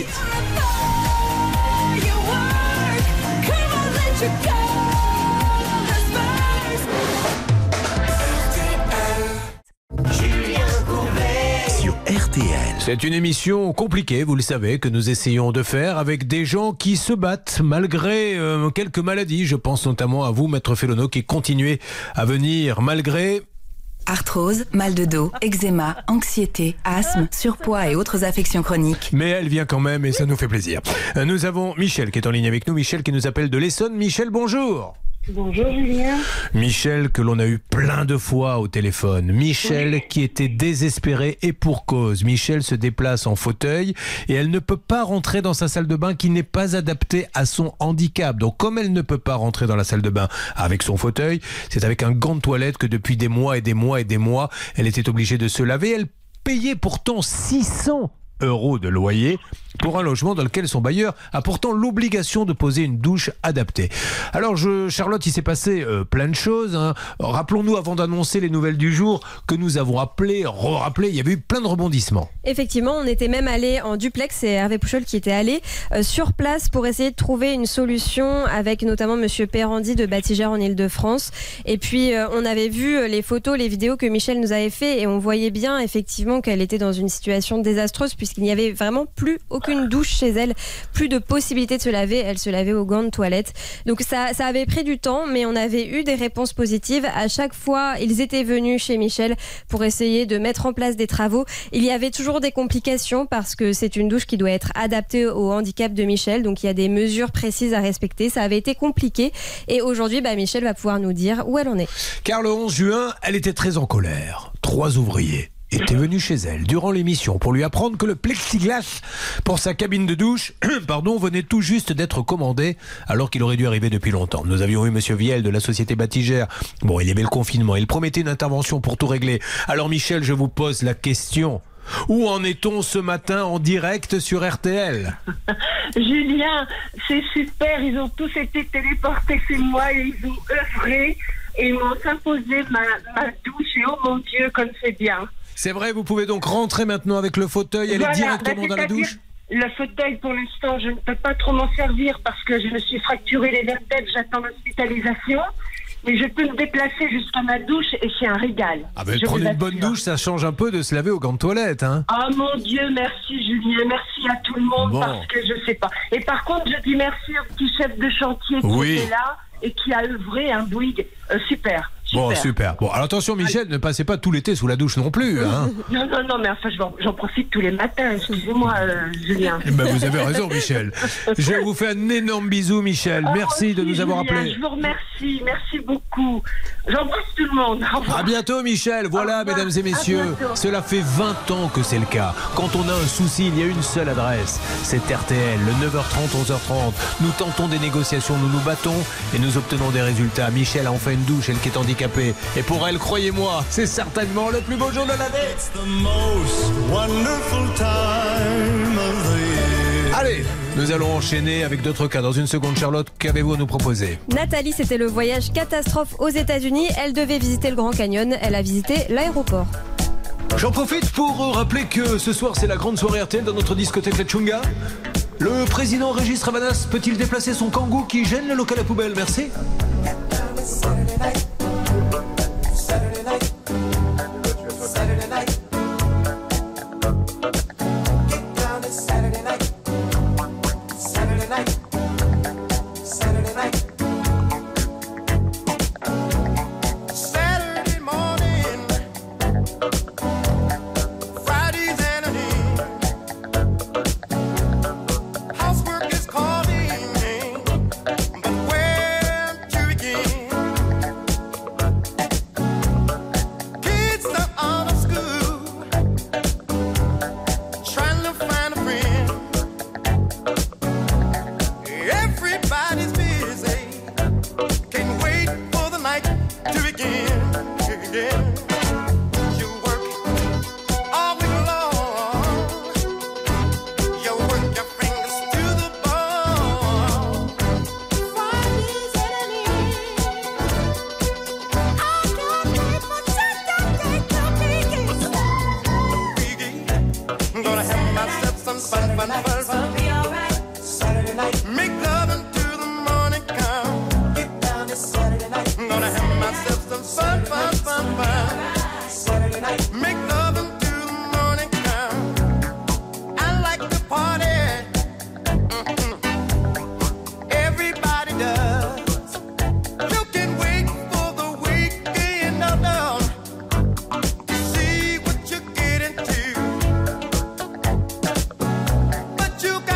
Speaker 2: R T L. C'est une émission compliquée, vous le savez, que nous essayons de faire avec des gens qui se battent malgré euh, quelques maladies. Je pense notamment à vous, Maître Fellono, qui continuez à venir malgré...
Speaker 21: Arthrose, mal de dos, eczéma, anxiété, asthme, surpoids et autres affections chroniques.
Speaker 2: Mais elle vient quand même et ça nous fait plaisir. Nous avons Michel qui est en ligne avec nous. Michel qui nous appelle de l'Essonne. Michel, bonjour.
Speaker 20: Bonjour Julien.
Speaker 2: Michel que l'on a eu plein de fois au téléphone. Michel oui. qui était désespéré et pour cause. Michel se déplace en fauteuil et elle ne peut pas rentrer dans sa salle de bain qui n'est pas adaptée à son handicap. Donc comme elle ne peut pas rentrer dans la salle de bain avec son fauteuil, c'est avec un gant de toilette que depuis des mois et des mois et des mois, elle était obligée de se laver. Elle payait pourtant six cents euros de loyer pour un logement dans lequel son bailleur a pourtant l'obligation de poser une douche adaptée. Alors je, Charlotte, il s'est passé euh, plein de choses. Hein. Rappelons-nous, avant d'annoncer les nouvelles du jour, que nous avons appelé, re-rappelé, il y avait eu plein de rebondissements.
Speaker 4: Effectivement, on était même allé en duplex, c'est Hervé Pouchol qui était allé euh, sur place pour essayer de trouver une solution avec notamment Monsieur Perrandi de Batigère en Ile-de-France. Et puis euh, on avait vu les photos, les vidéos que Michel nous avait fait et on voyait bien effectivement qu'elle était dans une situation désastreuse puisqu'il n'y avait vraiment plus aucune douche chez elle, plus de possibilité de se laver, elle se lavait au gant de toilette. Donc ça, ça avait pris du temps, mais on avait eu des réponses positives. À chaque fois, ils étaient venus chez Michel pour essayer de mettre en place des travaux. Il y avait toujours des complications parce que c'est une douche qui doit être adaptée au handicap de Michel, donc il y a des mesures précises à respecter. Ça avait été compliqué et aujourd'hui, bah, Michel va pouvoir nous dire où elle en est.
Speaker 2: Car le onze juin, elle était très en colère. Trois ouvriers était venu chez elle durant l'émission pour lui apprendre que le plexiglas pour sa cabine de douche pardon, venait tout juste d'être commandé alors qu'il aurait dû arriver depuis longtemps. Nous avions eu Monsieur Viel de la société Batigère. Bon, il aimait le confinement, il promettait une intervention pour tout régler. Alors Michel, je vous pose la question. Où en est-on ce matin en direct sur R T L?
Speaker 5: Julien, c'est super, ils ont tous été téléportés chez moi et ils ont œuvré et ils m'ont imposé ma, ma douche et oh mon Dieu, comme c'est bien.
Speaker 2: C'est vrai, vous pouvez donc rentrer maintenant avec le fauteuil, aller
Speaker 5: voilà,
Speaker 2: directement
Speaker 5: bah,
Speaker 2: dans la douche?
Speaker 5: Le fauteuil, pour l'instant, je ne peux pas trop m'en servir parce que je me suis fracturé les vertèbres, j'attends l'hospitalisation. Mais je peux me déplacer jusqu'à ma douche et c'est un régal.
Speaker 2: Ah ben, prendre une bonne douche, ça change un peu de se laver au gant de toilette. Hein.
Speaker 5: Oh mon Dieu, merci Julien, merci à tout le monde bon. Parce que je sais pas. Et par contre, je dis merci au petit chef de chantier qui
Speaker 2: oui.
Speaker 5: était là et qui a œuvré un Bouygues euh, super. Super.
Speaker 2: Bon, super. Bon, alors attention, Michel, ne passez pas tout l'été sous la douche non plus. Hein.
Speaker 5: Non, non, non, mais enfin, j'en profite tous les matins. Excusez-moi, euh, Julien.
Speaker 2: Eh ben, vous avez raison, Michel. Je vous fais un énorme bisou, Michel.
Speaker 5: Oh,
Speaker 2: merci
Speaker 5: aussi,
Speaker 2: de nous avoir
Speaker 5: Julien,
Speaker 2: appelés.
Speaker 5: Je vous remercie. Merci beaucoup. J'embrasse tout le monde. Au revoir.
Speaker 2: À bientôt, Michel. Voilà, mesdames et messieurs, cela fait vingt ans que c'est le cas. Quand on a un souci, il y a une seule adresse. C'est R T L, le neuf heures trente, onze heures trente. Nous tentons des négociations, nous nous battons et nous obtenons des résultats. Michel a enfin une douche, elle qui est handicapée. Et pour elle, croyez-moi, c'est certainement le plus beau jour de l'année. Allez, nous allons enchaîner avec d'autres cas. Dans une seconde, Charlotte, qu'avez-vous à nous proposer?
Speaker 4: Nathalie, c'était le voyage catastrophe aux États-Unis. Elle devait visiter le Grand Canyon. Elle a visité l'aéroport.
Speaker 2: J'en profite pour rappeler que ce soir, c'est la grande soirée R T L dans notre discothèque La Chunga. Le président Régis Ravanas peut-il déplacer son kangou qui gêne le local à poubelle? Merci.
Speaker 22: You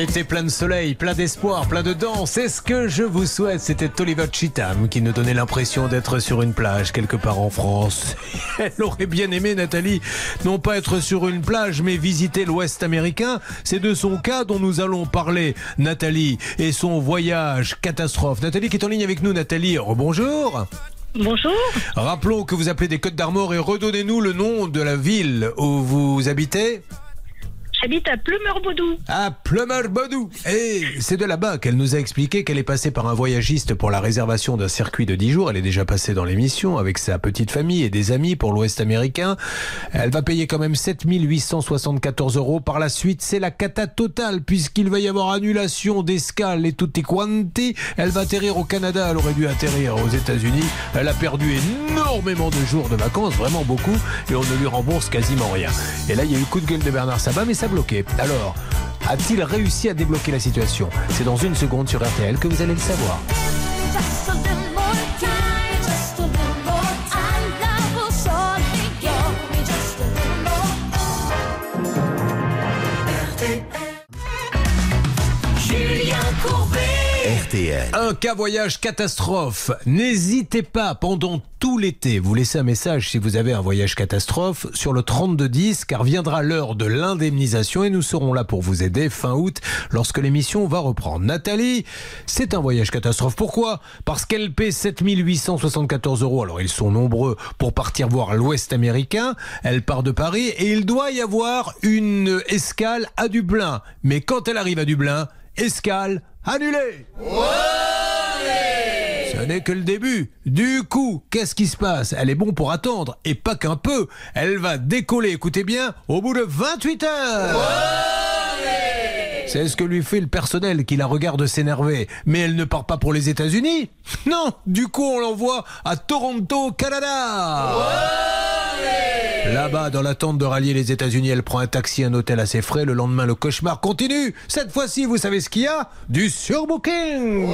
Speaker 2: été plein de soleil, plein d'espoir, plein de danse. C'est ce que je vous souhaite. C'était Oliver Cheatham qui nous donnait l'impression d'être sur une plage quelque part en France. Elle aurait bien aimé, Nathalie, non pas être sur une plage, mais visiter l'Ouest américain. C'est de son cas dont nous allons parler, Nathalie, et son voyage catastrophe. Nathalie qui est en ligne avec nous. Nathalie, rebonjour.
Speaker 3: Bonjour.
Speaker 2: Rappelons que vous appelez des Côtes d'Armor et redonnez-nous le nom de la ville où vous habitez.
Speaker 3: J'habite à Pleumeur-Baudou.
Speaker 2: À Pleumeur-Baudou. Et c'est de là-bas qu'elle nous a expliqué qu'elle est passée par un voyagiste pour la réservation d'un circuit de dix jours. Elle est déjà passée dans l'émission avec sa petite famille et des amis pour l'Ouest américain. Elle va payer quand même sept mille huit cent soixante-quatorze euros. Par la suite, c'est la cata totale puisqu'il va y avoir annulation d'escale et tutti quanti. Elle va atterrir au Canada. Elle aurait dû atterrir aux États-Unis. Elle a perdu énormément de jours de vacances, vraiment beaucoup, et on ne lui rembourse quasiment rien. Et là, il y a eu coup de gueule de Bernard Sabat, mais ça bloqué. Alors, a-t-il réussi à débloquer la situation? C'est dans une seconde sur R T L que vous allez le savoir.
Speaker 18: Julien Courbet.
Speaker 2: R T L. Un cas voyage catastrophe. N'hésitez pas pendant tout l'été, vous laissez un message si vous avez un voyage catastrophe sur le trente-deux dix, car viendra l'heure de l'indemnisation et nous serons là pour vous aider fin août lorsque l'émission va reprendre. Nathalie, c'est un voyage catastrophe. Pourquoi? Parce qu'elle paie sept mille huit cent soixante-quatorze euros. Alors ils sont nombreux pour partir voir l'Ouest américain. Elle part de Paris et il doit y avoir une escale à Dublin. Mais quand elle arrive à Dublin, escale annulée. Ce n'est que le début. Du coup, qu'est-ce qui se passe? Elle est bon pour attendre, et pas qu'un peu. Elle va décoller, écoutez bien, au bout de vingt-huit heures. C'est ce que lui fait le personnel qui la regarde s'énerver. Mais elle ne part pas pour les États-Unis. Non, du coup, on l'envoie à Toronto, Canada. Là-bas, dans l'attente de rallier les États-Unis, elle prend un taxi, un hôtel à ses frais. Le lendemain, le cauchemar continue. Cette fois-ci, vous savez ce qu'il y a? Du surbooking.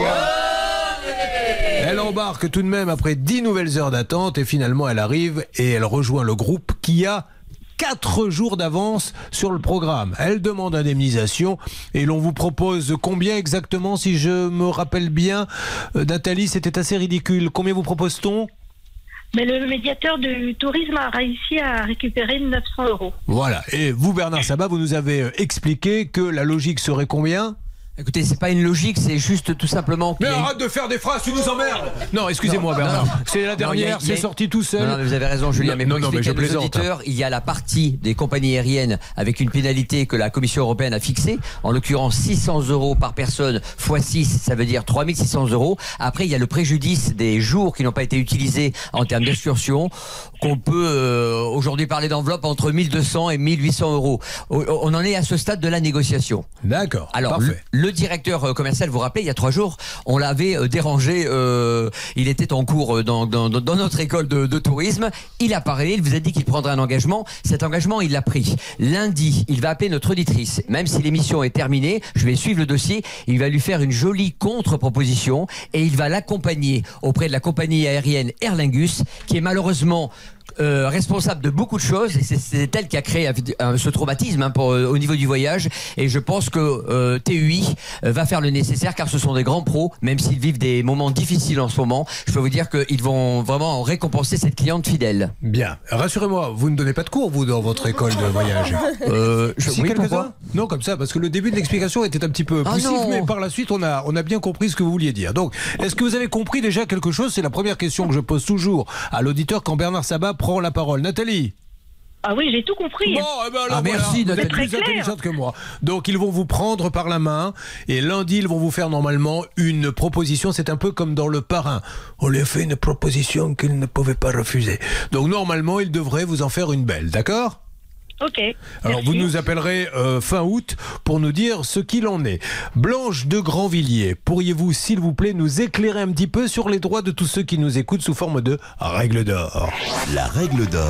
Speaker 2: Elle embarque tout de même après dix nouvelles heures d'attente et finalement, elle arrive et elle rejoint le groupe qui a quatre jours d'avance sur le programme. Elle demande indemnisation et l'on vous propose combien exactement, si je me rappelle bien, euh, Nathalie, c'était assez ridicule. Combien vous propose-t-on?
Speaker 3: Mais le médiateur du tourisme a réussi à récupérer neuf cents euros.
Speaker 2: Voilà. Et vous, Bernard Sabat, vous nous avez expliqué que la logique serait combien?
Speaker 9: Écoutez, c'est pas une logique, c'est juste tout simplement...
Speaker 2: Mais arrête de faire des phrases, tu nous emmerdes. Non, excusez-moi Bernard, non, non. C'est la dernière, c'est sorti tout seul.
Speaker 9: Non, non, vous avez raison Julien, mais
Speaker 2: non,
Speaker 9: pour
Speaker 2: non, mais je
Speaker 9: expliquer à nos
Speaker 2: plaisante.
Speaker 9: auditeurs, il y a la partie des compagnies aériennes avec une pénalité que la Commission européenne a fixée, en l'occurrence six cents euros par personne fois six, ça veut dire trois mille six cents euros. Après, il y a le préjudice des jours qui n'ont pas été utilisés en termes d'excursion, qu'on peut euh, aujourd'hui parler d'enveloppe entre mille deux cents et mille huit cents euros. On en est à ce stade de la négociation.
Speaker 2: D'accord,
Speaker 9: alors
Speaker 2: parfait.
Speaker 9: Le, le directeur euh, commercial, vous vous rappelez, il y a trois jours, on l'avait euh, dérangé, euh, il était en cours dans, dans, dans notre école de, de tourisme, il a parlé, il vous a dit qu'il prendrait un engagement, cet engagement il l'a pris. Lundi, il va appeler notre auditrice, même si l'émission est terminée, je vais suivre le dossier, il va lui faire une jolie contre-proposition et il va l'accompagner auprès de la compagnie aérienne Aer Lingus, qui est malheureusement... Euh, responsable de beaucoup de choses et c'est, c'est elle qui a créé euh, ce traumatisme hein, pour, euh, au niveau du voyage et je pense que euh, T U I euh, va faire le nécessaire car ce sont des grands pros, même s'ils vivent des moments difficiles en ce moment. Je peux vous dire qu'ils vont vraiment récompenser cette cliente fidèle.
Speaker 2: Bien, rassurez-moi, vous ne donnez pas de cours vous dans votre école de voyage?
Speaker 9: euh, je,
Speaker 2: si,
Speaker 9: oui,
Speaker 2: quelques-uns? Non, comme ça, parce que le début de l'explication était un petit peu poussif, ah mais par la suite on a, on a bien compris ce que vous vouliez dire. Donc, est-ce que vous avez compris déjà quelque chose? C'est la première question que je pose toujours à l'auditeur quand Bernard Sabat prend la parole. Nathalie?
Speaker 3: Ah oui, j'ai tout compris.
Speaker 2: Bon, eh ben alors,
Speaker 9: ah, merci,
Speaker 2: voilà,
Speaker 9: Nathalie.
Speaker 2: vous êtes plus intelligente que moi. Donc, ils vont vous prendre par la main et lundi, ils vont vous faire normalement une proposition. C'est un peu comme dans Le Parrain. On lui a fait une proposition qu'il ne pouvait pas refuser. Donc, normalement, ils devraient vous en faire une belle, d'accord?
Speaker 3: Ok.
Speaker 2: Alors
Speaker 3: merci.
Speaker 2: vous nous appellerez euh, fin août pour nous dire ce qu'il en est. Blanche de Grandvilliers, pourriez-vous s'il vous plaît nous éclairer un petit peu sur les droits de tous ceux qui nous écoutent sous forme de règle d'or?
Speaker 22: La règle d'or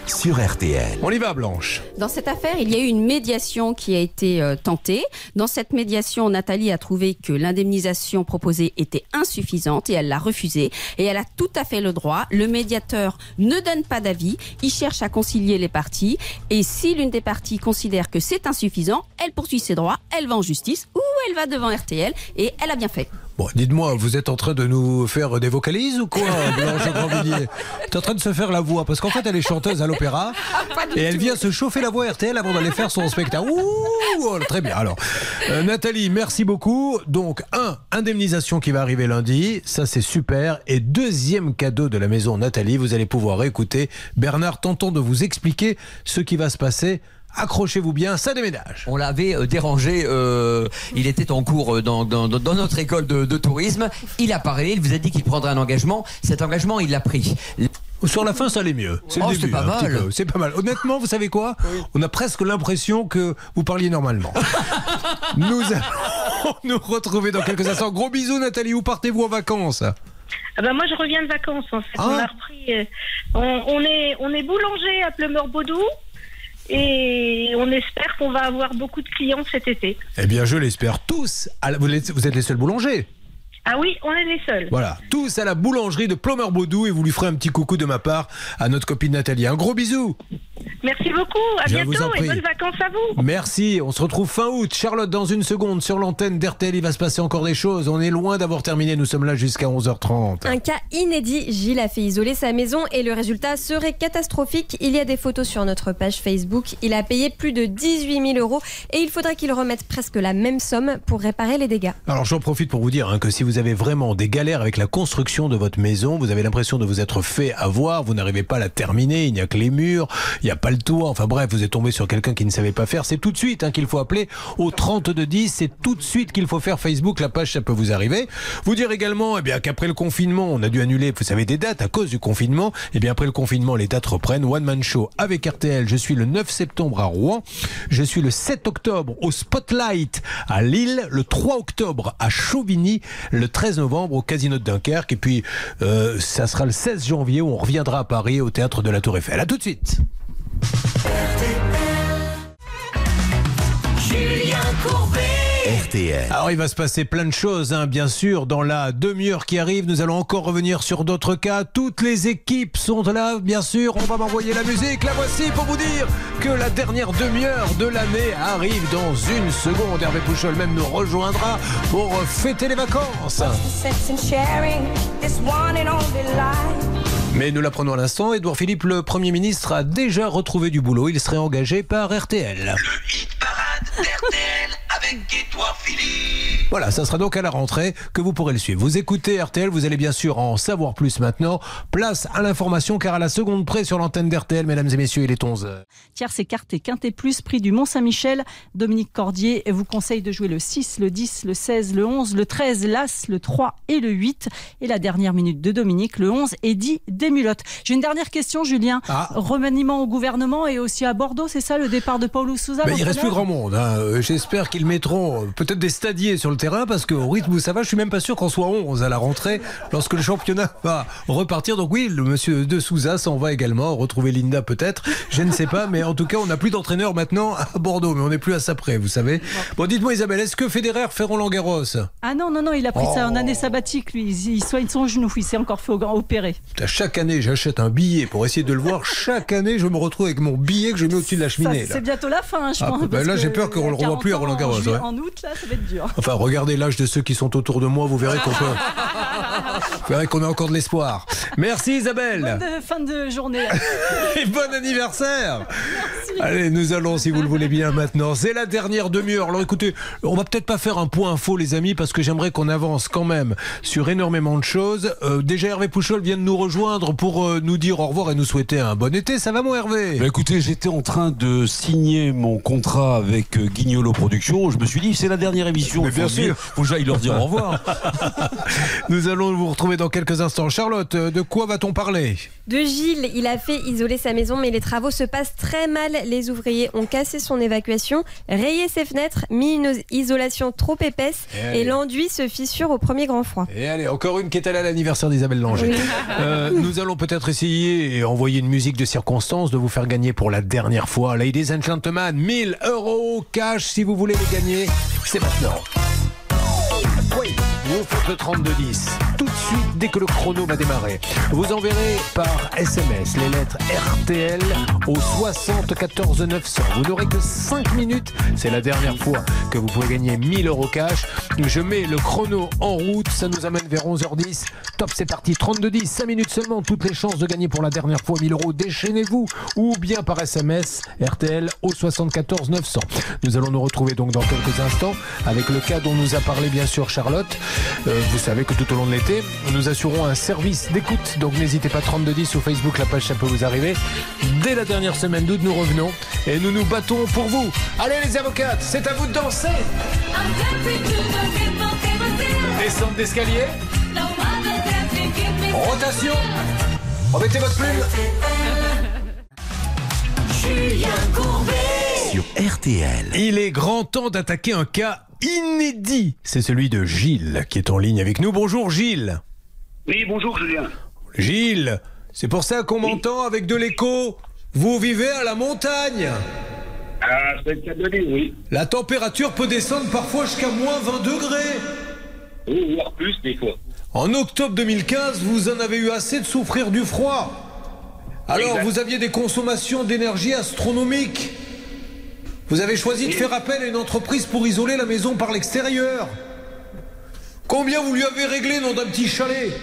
Speaker 8: sur R T L.
Speaker 2: On y va, Blanche.
Speaker 15: Dans cette affaire, il y a eu une médiation qui a été euh, tentée. Dans cette médiation, Nathalie a trouvé que l'indemnisation proposée était insuffisante et elle l'a refusée. Et elle a tout à fait le droit. Le médiateur ne donne pas d'avis. Il cherche à concilier les parties. Et si l'une des parties considère que c'est insuffisant, elle poursuit ses droits, elle va en justice ou elle va devant R T L. Et elle a bien fait.
Speaker 2: Bon, dites-moi, vous êtes en train de nous faire des vocalises ou quoi, Blanche Grandvilliers? Tu es en train de se faire la voix, parce qu'en fait, elle est chanteuse à l'opéra et elle vient se chauffer la voix R T L avant d'aller faire son spectacle. Ouh, oh, très bien. Alors, euh, Nathalie, merci beaucoup. Donc, un, indemnisation qui va arriver lundi, ça c'est super. Et deuxième cadeau de la maison Nathalie, vous allez pouvoir écouter Bernard tentant de vous expliquer ce qui va se passer. Accrochez-vous bien, ça déménage.
Speaker 9: On l'avait euh, dérangé, euh, il était en cours euh, dans, dans, dans notre école de, de tourisme. Il a parlé, il vous a dit qu'il prendrait un engagement. Cet engagement, il l'a pris.
Speaker 2: Sur la fin, ça allait mieux. C'est,
Speaker 9: oh,
Speaker 2: le début,
Speaker 9: c'est pas mal.
Speaker 2: C'est pas mal. Honnêtement, vous savez quoi? Oui. On a presque l'impression que vous parliez normalement. Nous allons nous retrouver dans quelques instants. Gros bisous, Nathalie. Où partez-vous en vacances?
Speaker 3: Ah ben moi, je reviens de vacances. En fait.
Speaker 2: Ah.
Speaker 3: On a repris. Euh, on, on est, on est boulanger à Pleumeur-Baudou. Et on espère qu'on va avoir beaucoup de clients cet été.
Speaker 2: Eh bien, je l'espère tous. Vous êtes les seuls boulangers?
Speaker 3: Ah oui, on est les seuls.
Speaker 2: Voilà, tous à la boulangerie de Pleumeur-Baudou et vous lui ferez un petit coucou de ma part à notre copine Nathalie. Un gros bisou.
Speaker 3: Merci beaucoup, à
Speaker 2: Je
Speaker 3: bientôt
Speaker 2: vous en
Speaker 3: et
Speaker 2: prie.
Speaker 3: bonnes vacances à vous.
Speaker 2: Merci, on se retrouve fin août. Charlotte, dans une seconde, sur l'antenne d'R T L, il va se passer encore des choses. On est loin d'avoir terminé, nous sommes là jusqu'à onze heures trente.
Speaker 4: Un cas inédit, Gilles a fait isoler sa maison et le résultat serait catastrophique. Il y a des photos sur notre page Facebook. Il a payé plus de dix-huit mille euros et il faudrait qu'il remette presque la même somme pour réparer les dégâts.
Speaker 2: Alors j'en profite pour vous dire hein, que si vous avez vraiment des galères avec la construction de votre maison, vous avez l'impression de vous être fait avoir, vous n'arrivez pas à la terminer, il n'y a que les murs, il n'y a pas le toit, enfin bref, vous êtes tombé sur quelqu'un qui ne savait pas faire, c'est tout de suite hein, qu'il faut appeler au trente-deux dix, c'est tout de suite qu'il faut faire Facebook, la page ça peut vous arriver. Vous dire également eh bien, qu'après le confinement, on a dû annuler, vous savez, des dates à cause du confinement, et eh bien après le confinement, les dates reprennent. One Man Show avec R T L, je suis le neuf septembre à Rouen, je suis le sept octobre au Spotlight à Lille, le trois octobre à Chauvigny, le treize novembre au Casino de Dunkerque, et puis euh, ça sera le seize janvier où on reviendra à Paris au théâtre de la Tour Eiffel. À tout de suite.
Speaker 18: Julien Courbet.
Speaker 2: R T L. Alors il va se passer plein de choses, hein, bien sûr. Dans la demi-heure qui arrive, nous allons encore revenir sur d'autres cas. Toutes les équipes sont là, bien sûr. On va m'envoyer la musique. La voici pour vous dire que la dernière demi-heure de l'année arrive dans une seconde. Hervé Pouchol même nous rejoindra pour fêter les vacances. Mais nous l'apprenons à l'instant, Édouard Philippe, le Premier ministre, a déjà retrouvé du boulot. Il serait engagé par R T L.
Speaker 19: Le hit parade d'R T L avec Édouard Philippe.
Speaker 2: Voilà, ça sera donc à la rentrée que vous pourrez le suivre. Vous écoutez R T L, vous allez bien sûr en savoir plus maintenant. Place à l'information, car à la seconde près sur l'antenne d'R T L, mesdames et messieurs, il est onze heures.
Speaker 22: Tierce écarté, quintet plus, prix du Mont-Saint-Michel. Dominique Cordier vous conseille de jouer le six, le dix, le seize, le onze, le treize, l'As, le trois et le huit. Et la dernière minute de Dominique, le onze, Eddy Desmulottes. J'ai une dernière question, Julien.
Speaker 2: Ah.
Speaker 22: Remaniement au gouvernement et aussi à Bordeaux, c'est ça le départ de Paulo Sousa?
Speaker 2: Ben, il reste plus grand monde. Hein. J'espère qu'ils mettront peut-être des stadiers sur le terrain, parce qu'au rythme où ça va, je suis même pas sûr qu'on soit onze à la rentrée lorsque le championnat va repartir. Donc oui, le monsieur de Sousa s'en va également, retrouver Linda peut-être, je ne sais pas, mais en tout cas on n'a plus d'entraîneur maintenant à Bordeaux, mais on n'est plus à ça près, vous savez. Bon, dites-moi Isabelle, est-ce que Federer fait Roland-Garros?
Speaker 22: Ah non, non, non, il a pris
Speaker 2: oh.
Speaker 22: ça en année sabbatique, lui, il, il soigne son genou, il s'est encore fait opérer.
Speaker 2: Chaque année j'achète un billet pour essayer de le voir, chaque année je me retrouve avec mon billet que je mets au-dessus de la cheminée.
Speaker 22: Ça, c'est bientôt la fin, hein, je
Speaker 2: ah,
Speaker 22: pense.
Speaker 2: Ben là j'ai peur qu'on ne le revoie plus à Roland-Garros.
Speaker 22: En,
Speaker 2: ouais.
Speaker 22: en août, là, ça va être dur.
Speaker 2: Enfin, regardez l'âge de ceux qui sont autour de moi, vous verrez qu'on peut... vous verrez qu'on a encore de l'espoir. Merci Isabelle.
Speaker 22: Bonne de, fin de journée.
Speaker 2: Et bon anniversaire. Merci. Allez, nous allons, si vous le voulez bien, maintenant. C'est la dernière demi-heure. Alors écoutez, on va peut-être pas faire un point info, les amis, parce que j'aimerais qu'on avance quand même sur énormément de choses. Euh, déjà, Hervé Pouchol vient de nous rejoindre pour euh, nous dire au revoir et nous souhaiter un bon été. Ça va, mon Hervé?
Speaker 23: Bah écoutez, j'étais en train de signer mon contrat avec euh, Guignolo Productions. Je me suis dit, c'est la dernière émission.
Speaker 2: Mais bien sûr.
Speaker 23: Faut que j'aille leur dire au revoir.
Speaker 2: Nous allons vous retrouver dans quelques instants. Charlotte, de de quoi va-t-on parler?
Speaker 4: De Gilles, il a fait isoler sa maison, mais les travaux se passent très mal. Les ouvriers ont cassé son évacuation, rayé ses fenêtres, mis une isolation trop épaisse et, et l'enduit se fissure au premier grand froid.
Speaker 2: Et allez, encore une qui est allée à l'anniversaire d'Isabelle Langer. Oui. Euh, nous allons peut-être essayer et envoyer une musique de circonstance de vous faire gagner pour la dernière fois. Ladies and gentlemen, mille euros cash si vous voulez les gagner. C'est maintenant. Oui, vous faites le trente-deux dix. Tout de suite, dès que le chrono va démarrer, vous enverrez par S M S les lettres R T L au soixante-quatorze neuf cents. Vous n'aurez que cinq minutes. C'est la dernière fois que vous pouvez gagner mille euros cash. Je mets le chrono en route. Ça nous amène vers onze heures dix. Top, c'est parti. trente-deux dix, cinq minutes seulement. Toutes les chances de gagner pour la dernière fois mille euros. Déchaînez-vous ou bien par S M S R T L au soixante-quatorze neuf cents. Nous allons nous retrouver donc dans quelques instants avec le cas dont nous a parlé bien sûr Charlotte. Euh, vous savez que tout au long de l'été, nous assurons un service d'écoute. Donc n'hésitez pas, trente-deux dix sur Facebook, la page ça peut vous arriver. Dès la dernière semaine d'août, nous revenons et nous nous battons pour vous. Allez les avocates, c'est à vous de danser. Descente d'escalier. Rotation. Remettez votre plume. Julien Courbet sur R T L. Il est grand temps d'attaquer un cas inédit. C'est celui de Gilles qui est en ligne avec nous. Bonjour Gilles.
Speaker 8: Oui, bonjour Julien.
Speaker 2: Gilles, c'est pour ça qu'on oui. m'entend avec de l'écho. Vous vivez à la montagne.
Speaker 8: Ah, c'est le cas de dire, oui.
Speaker 2: La température peut descendre parfois jusqu'à moins vingt degrés.
Speaker 8: Oui, voire plus des fois.
Speaker 2: En octobre deux mille quinze, vous en avez eu assez de souffrir du froid. Alors, exact. Vous aviez des consommations d'énergie astronomiques. Vous avez choisi de faire appel à une entreprise pour isoler la maison par l'extérieur. Combien vous lui avez réglé, nom d'un petit chalet?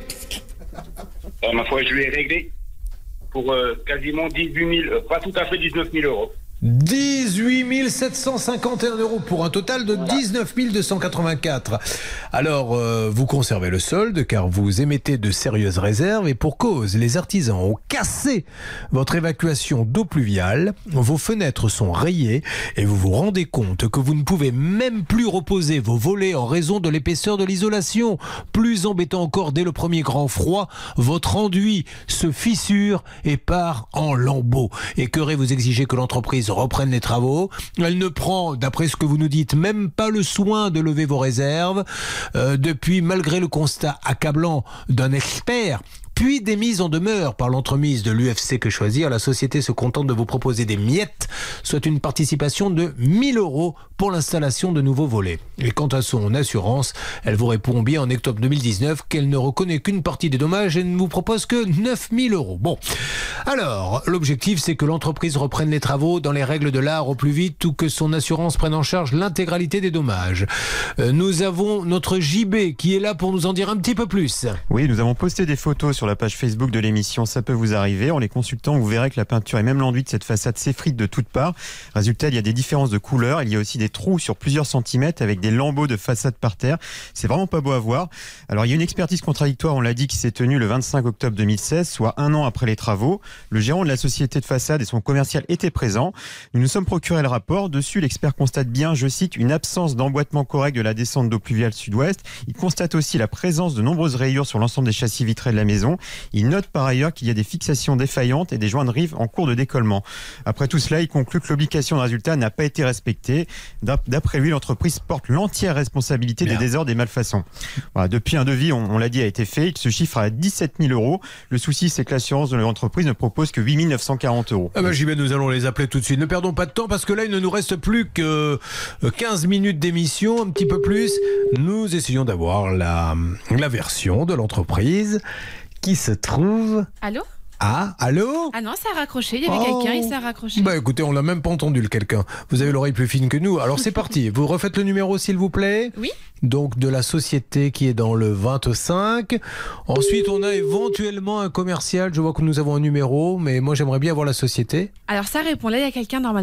Speaker 8: euh, Ma foi, je lui ai réglé pour euh, quasiment dix-huit mille, euh, pas tout à fait dix-neuf mille euros.
Speaker 2: dix-huit mille sept cent cinquante et un euros pour un total de dix-neuf mille deux cent quatre-vingt-quatre. Alors, euh, vous conservez le solde car vous émettez de sérieuses réserves et pour cause, les artisans ont cassé votre évacuation d'eau pluviale, vos fenêtres sont rayées et vous vous rendez compte que vous ne pouvez même plus reposer vos volets en raison de l'épaisseur de l'isolation. Plus embêtant encore, dès le premier grand froid, votre enduit se fissure et part en lambeaux. Et qu'aurez-vous exigé que l'entreprise reprenne les travaux? Elle ne prend, d'après ce que vous nous dites, même pas le soin de lever vos réserves. Euh, depuis, malgré le constat accablant d'un expert, puis des mises en demeure par l'entremise de l'U F C Que Choisir, la société se contente de vous proposer des miettes, soit une participation de mille euros pour l'installation de nouveaux volets. Et quant à son assurance, elle vous répond bien en octobre deux mille dix-neuf qu'elle ne reconnaît qu'une partie des dommages et ne vous propose que neuf mille euros. Bon, alors, l'objectif c'est que l'entreprise reprenne les travaux dans les règles de l'art au plus vite ou que son assurance prenne en charge l'intégralité des dommages. Euh, nous avons notre J B qui est là pour nous en dire un petit peu plus.
Speaker 13: Oui, nous avons posté des photos sur la page Facebook de l'émission Ça peut vous arriver. En les consultant, vous verrez que la peinture et même l'enduit de cette façade s'effritent de toutes parts. Résultat, il y a des différences de couleurs. Il y a aussi des trous sur plusieurs centimètres avec des lambeaux de façade par terre. C'est vraiment pas beau à voir. Alors, il y a une expertise contradictoire, on l'a dit, qui s'est tenue le vingt-cinq octobre deux mille seize, soit un an après les travaux. Le gérant de la société de façade et son commercial étaient présents. Nous nous sommes procuré le rapport. Dessus, l'expert constate bien, je cite, une absence d'emboîtement correct de la descente d'eau pluviale sud-ouest. Il constate aussi la présence de nombreuses rayures sur l'ensemble des châssis vitrés de la maison. Il note par ailleurs qu'il y a des fixations défaillantes et des joints de rive en cours de décollement. Après tout cela, il conclut que l'obligation de résultat n'a pas été respectée. D'après lui, l'entreprise porte l'entière responsabilité Bien. des désordres et malfaçons. Voilà, depuis, un devis, on, on l'a dit, a été fait. Il se chiffre à dix-sept mille euros. Le souci, c'est que l'assurance de l'entreprise ne propose que huit mille neuf cent quarante euros.
Speaker 2: Ah bah, J B, nous allons les appeler tout de suite. Ne perdons pas de temps parce que là, il ne nous reste plus que quinze minutes d'émission, un petit peu plus. Nous essayons d'avoir la, la version de l'entreprise qui se trouve...
Speaker 14: Allô?
Speaker 2: Ah, allô?
Speaker 14: Ah non, ça a raccroché, il y avait
Speaker 2: oh.
Speaker 14: quelqu'un, il s'est raccroché.
Speaker 2: Bah écoutez, on l'a même pas entendu le quelqu'un. Vous avez l'oreille plus fine que nous. Alors c'est parti, vous refaites le numéro s'il vous plaît?
Speaker 14: Oui.
Speaker 2: Donc de la société qui est dans le vingt-cinq. Ensuite, on a éventuellement un commercial. Je vois que nous avons un numéro, mais moi j'aimerais bien avoir la société.
Speaker 14: Alors ça répond, là il y a quelqu'un normalement.
Speaker 2: Allô?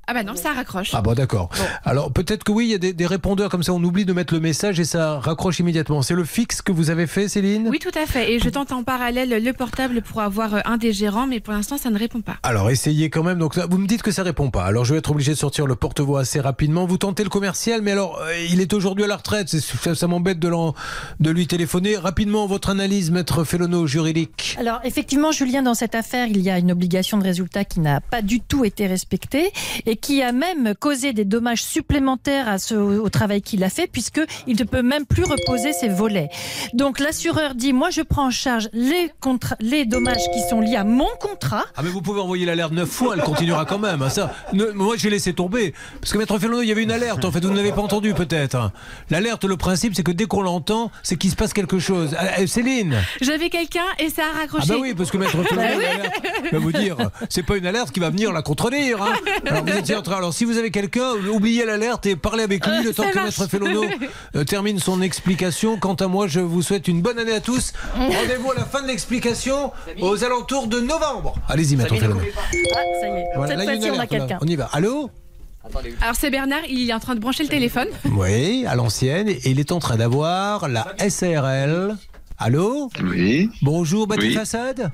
Speaker 14: Ah bah non, ça raccroche.
Speaker 2: Ah bon, d'accord.
Speaker 14: Bon.
Speaker 2: Alors peut-être que oui, il y a des, des répondeurs comme ça, on oublie de mettre le message et ça raccroche immédiatement. C'est le fixe que vous avez fait, Céline ?
Speaker 14: Oui, tout à fait. Et je tente en parallèle le portable pour avoir un des gérants, mais pour l'instant, ça ne répond pas.
Speaker 2: Alors essayez quand même. Donc vous me dites que ça répond pas. Alors je vais être obligé de sortir le porte-voix assez rapidement. Vous tentez le commercial, mais alors euh, il est aujourd'hui à la retraite. C'est, ça, ça m'embête de, l'en, de lui téléphoner. Rapidement, votre analyse, maître Fellono, juridique.
Speaker 7: Alors effectivement, Julien, dans cette affaire, il y a une obligation de résultat qui n'a pas du tout été respectée et qui a même causé des dommages supplémentaires à ce, au travail qu'il a fait, puisqu'il ne peut même plus reposer ses volets. Donc l'assureur dit, moi je prends en charge les, contra- les dommages qui sont liés à mon contrat.
Speaker 2: Ah mais vous pouvez envoyer l'alerte neuf fois, elle continuera quand même. Hein, ça, ne, moi j'ai laissé tomber. Parce que maître Fellono, il y avait une alerte, en fait, vous ne l'avez pas entendu peut-être. L'alerte, le principe, c'est que dès qu'on l'entend, c'est qu'il se passe quelque chose. Ah, Céline ?
Speaker 14: J'avais quelqu'un et ça a raccroché.
Speaker 2: Ah bah oui, parce que maître Fellono,
Speaker 14: Bah oui.
Speaker 2: l'alerte, va vous dire, c'est pas une alerte qui va venir la contredire. Hein. Alors vous étiez en train, alors si vous avez quelqu'un, oubliez l'alerte et parlez avec lui le temps que maître Fellono euh, termine son explication. Quant à moi, je vous souhaite une bonne année à tous. Rendez-vous à la fin de l'explication aux alentours de novembre. Allez-y, maître Fellono.
Speaker 7: Ah, ça y est.
Speaker 2: Voilà,
Speaker 7: Cette
Speaker 2: là, il y a
Speaker 7: fois-ci,
Speaker 2: une
Speaker 7: on a
Speaker 2: alerte, là.
Speaker 7: quelqu'un.
Speaker 2: On y va. Allô ?
Speaker 14: Alors c'est Bernard, il est en train de brancher le téléphone.
Speaker 2: Oui, à l'ancienne. Et il est en train d'avoir la S A R L. Allô ?
Speaker 10: Oui.
Speaker 2: Bonjour, Bati
Speaker 10: Oui.
Speaker 2: Façade.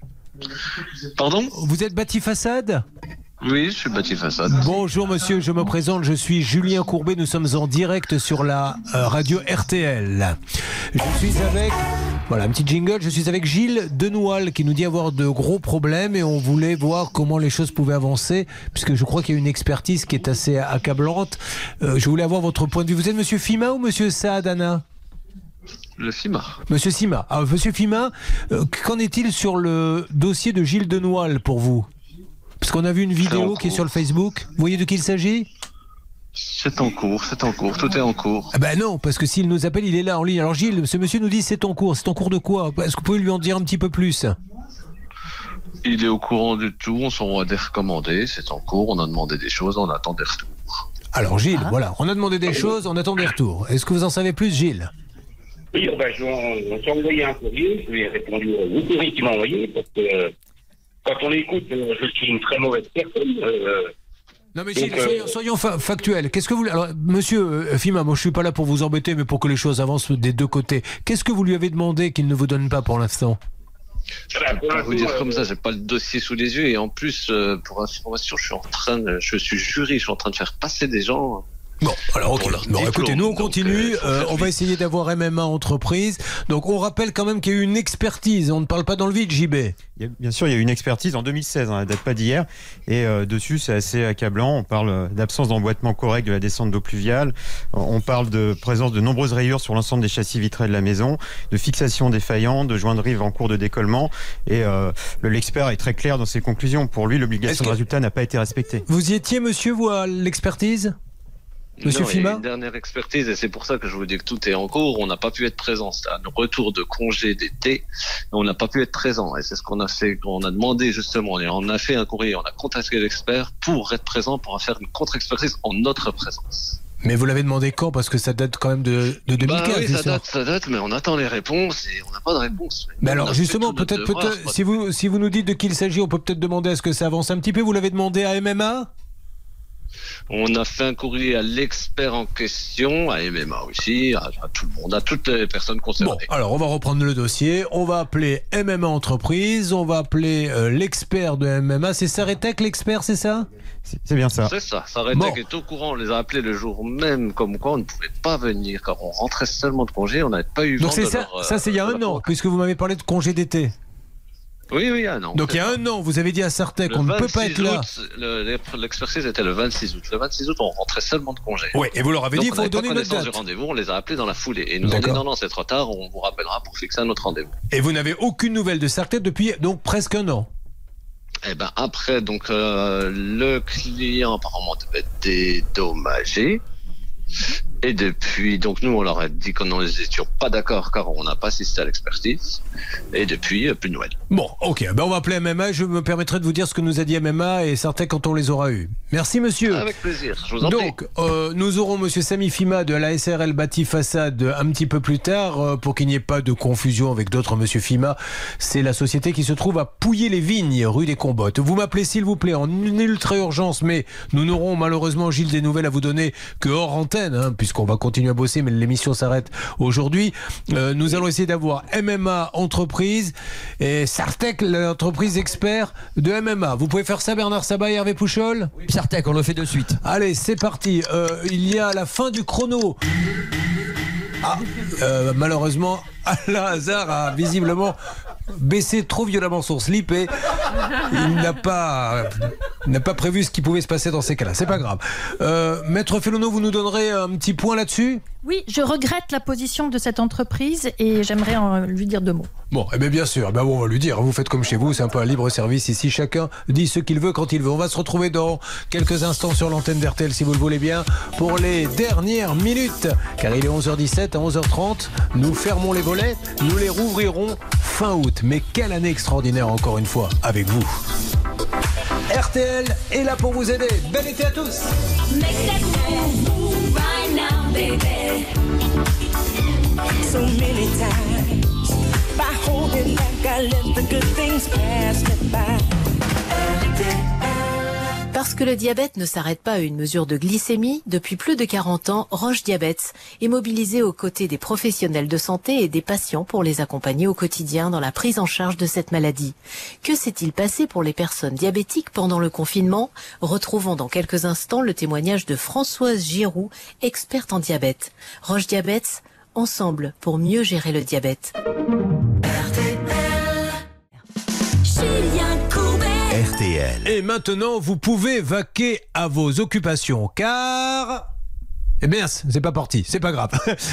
Speaker 10: Pardon ?
Speaker 2: Vous êtes Bati Façade ?
Speaker 10: Oui, je suis Baptiste Façade.
Speaker 2: Bonjour monsieur, je me présente, je suis Julien Courbet, nous sommes en direct sur la euh, radio R T L. Je suis avec, voilà un petit jingle, je suis avec Gilles Denoual qui nous dit avoir de gros problèmes et on voulait voir comment les choses pouvaient avancer puisque je crois qu'il y a une expertise qui est assez accablante. Euh, je voulais avoir votre point de vue. Vous êtes monsieur Fima ou monsieur Saadana ?
Speaker 10: Le FIMA.
Speaker 2: Monsieur Sima. Ah, monsieur Fima, euh, qu'en est-il sur le dossier de Gilles Denoual pour vous ? Parce qu'on a vu une vidéo qui est sur le Facebook. Vous voyez de qui il s'agit ?
Speaker 10: C'est en cours, c'est en cours, tout est en cours.
Speaker 2: Ah ben non, parce que s'il nous appelle, il est là en ligne. Alors Gilles, ce monsieur nous dit c'est en cours. C'est en cours de quoi ? Est-ce que vous pouvez lui en dire un petit peu plus ?
Speaker 10: Il est au courant du tout, on s'en des recommandés, c'est en cours, on a demandé des choses, on attend des retours.
Speaker 2: Alors Gilles, ah. voilà, on a demandé des choses, on attend des retours. Est-ce que vous en savez plus, Gilles ?
Speaker 8: Oui, ben, je on s'est envoyé un courrier, je lui ai répondu au courrier qu'il m'a envoyé, parce que euh, quand on écoute, euh, je suis une très mauvaise personne. Euh,
Speaker 2: non mais Gilles, soyons, soyons fa- factuels. Qu'est-ce que vous... Alors, monsieur euh, Fima, moi je suis pas là pour vous embêter, mais pour que les choses avancent des deux côtés. Qu'est-ce que vous lui avez demandé qu'il ne vous donne pas pour l'instant ?
Speaker 10: Je ne peux pas vous dire comme ça, j'ai pas le dossier sous les yeux et en plus, euh, pour information, je suis en train, de, je suis jury, je suis en train de faire passer des gens.
Speaker 2: Bon, alors ok. Bon, diplôme, écoutez, nous on continue. Donc, euh, on va essayer d'avoir M M A Entreprise. Donc on rappelle quand même qu'il y a eu une expertise. On ne parle pas dans le vide, J B.
Speaker 13: Il y a, bien sûr, il y a eu une expertise en deux mille seize, hein, elle date pas d'hier. Et euh, dessus, c'est assez accablant. On parle d'absence d'emboîtement correct de la descente d'eau pluviale. On parle de présence de nombreuses rayures sur l'ensemble des châssis vitrés de la maison, de fixation défaillante, de joints de rive en cours de décollement. Et euh, l'expert est très clair dans ses conclusions. Pour lui, l'obligation de résultat n'a pas été respectée.
Speaker 2: Vous y étiez, monsieur, vous, à l'expertise ? Monsieur
Speaker 10: non,
Speaker 2: Fima ?
Speaker 10: il y a une dernière expertise et c'est pour ça que je vous dis que tout est en cours. On n'a pas pu être présent. C'est un retour de congé d'été. On n'a pas pu être présent et c'est ce qu'on a fait. On a demandé justement. Et on a fait un courrier. On a contacté l'expert pour être présent, pour faire une contre-expertise en notre présence.
Speaker 2: Mais vous l'avez demandé quand ? Parce que ça date quand même de, de deux mille quinze.
Speaker 10: Bah oui, ça date, ça date, mais on attend les réponses et on n'a pas de réponse.
Speaker 2: Mais alors justement, peut-être, peut-être, si vous, si vous nous dites de qui il s'agit, on peut peut-être demander à ce que ça avance un petit peu. Vous l'avez demandé à M M A ?
Speaker 10: On a fait un courrier à l'expert en question, à M M A aussi, à, à tout le monde, à toutes les personnes concernées.
Speaker 2: Bon, alors on va reprendre le dossier. On va appeler M M A Entreprise, on va appeler euh, l'expert de M M A. C'est Saretec l'expert, c'est ça ?
Speaker 13: c'est, c'est bien ça.
Speaker 10: C'est ça. Saretec bon. est au courant. On les a appelés le jour même, comme quoi on ne pouvait pas venir, car on rentrait seulement de congé, on n'avait pas eu.
Speaker 2: Donc c'est
Speaker 10: de
Speaker 2: ça,
Speaker 10: leur,
Speaker 2: ça c'est il y a un an, puisque vous m'avez parlé de congé d'été.
Speaker 10: Oui, oui, un an.
Speaker 2: Donc il y a un an, vous avez dit à Sartec qu'on ne peut pas être là.
Speaker 10: Août, le, l'expertise était le vingt-six août. Le vingt-six août, on rentrait seulement de congé.
Speaker 2: Oui, et vous leur avez
Speaker 10: Donc,
Speaker 2: dit qu'il faut donner notre date.
Speaker 10: du rendez-vous, on les a appelés dans la foulée. Et ils nous ont dit non, non, c'est trop tard, on vous rappellera pour fixer un autre rendez-vous.
Speaker 2: Et vous n'avez aucune nouvelle de Sartec depuis donc presque un an.
Speaker 10: Eh ben après, donc euh, le client apparemment devait être dédommagé. Et depuis, donc nous, on leur a dit qu'on n'était pas d'accord car on n'a pas assisté à l'expertise. Et depuis, plus de nouvelles.
Speaker 2: Bon, ok, ben on va appeler M M A. Je me permettrai de vous dire ce que nous a dit M M A et certains quand on les aura eus. Merci monsieur.
Speaker 10: Avec plaisir, je vous en prie.
Speaker 2: Donc, euh, nous aurons monsieur Sami Fima de la S R L Bâti Façade un petit peu plus tard euh, pour qu'il n'y ait pas de confusion avec d'autres. Monsieur Fima, c'est la société qui se trouve à Pouillé-les-Vignes, rue des Combottes. Vous m'appelez s'il vous plaît en ultra urgence, mais nous n'aurons malheureusement, Gilles, des nouvelles à vous donner que hors antenne, hein, puisqu'on va continuer à bosser, mais l'émission s'arrête aujourd'hui. Euh, nous allons essayer d'avoir M M A Entreprise et Sartec, l'entreprise expert de M M A. Vous pouvez faire ça, Bernard Sabat et Hervé Pouchol?
Speaker 9: Oui, Sartec, on le fait de suite.
Speaker 2: Allez, c'est parti. Euh, il y a la fin du chrono. Ah, euh, malheureusement, Alain Hazard a visiblement baissé trop violemment son slip et il n'a pas, n'a pas prévu ce qui pouvait se passer dans ces cas-là. C'est pas grave. Euh, Maître Fellono, vous nous donnerez un petit point là-dessus?
Speaker 7: Oui, je regrette la position de cette entreprise et j'aimerais en lui dire deux mots.
Speaker 2: Bon, eh bien, bien sûr, eh bien, bon, on va lui dire, vous faites comme chez vous, c'est un peu un libre service ici, chacun dit ce qu'il veut quand il veut. On va se retrouver dans quelques instants sur l'antenne d'R T L, si vous le voulez bien, pour les dernières minutes, car il est onze heures dix-sept, à onze heures trente, nous fermons les volets, nous les rouvrirons fin août. Mais quelle année extraordinaire encore une fois, avec vous. R T L est là pour vous aider. Bel été à tous.
Speaker 18: So many times by holding back, I let the good things pass me by.
Speaker 11: Parce que le diabète ne s'arrête pas à une mesure de glycémie, depuis plus de quarante ans, Roche Diabète est mobilisé aux côtés des professionnels de santé et des patients pour les accompagner au quotidien dans la prise en charge de cette maladie. Que s'est-il passé pour les personnes diabétiques pendant le confinement? Retrouvons dans quelques instants le témoignage de Françoise Giroux, experte en diabète. Roche Diabète, ensemble pour mieux gérer le diabète.
Speaker 2: R T L. Et maintenant, vous pouvez vaquer à vos occupations, car... Eh bien, c'est pas parti, c'est pas grave.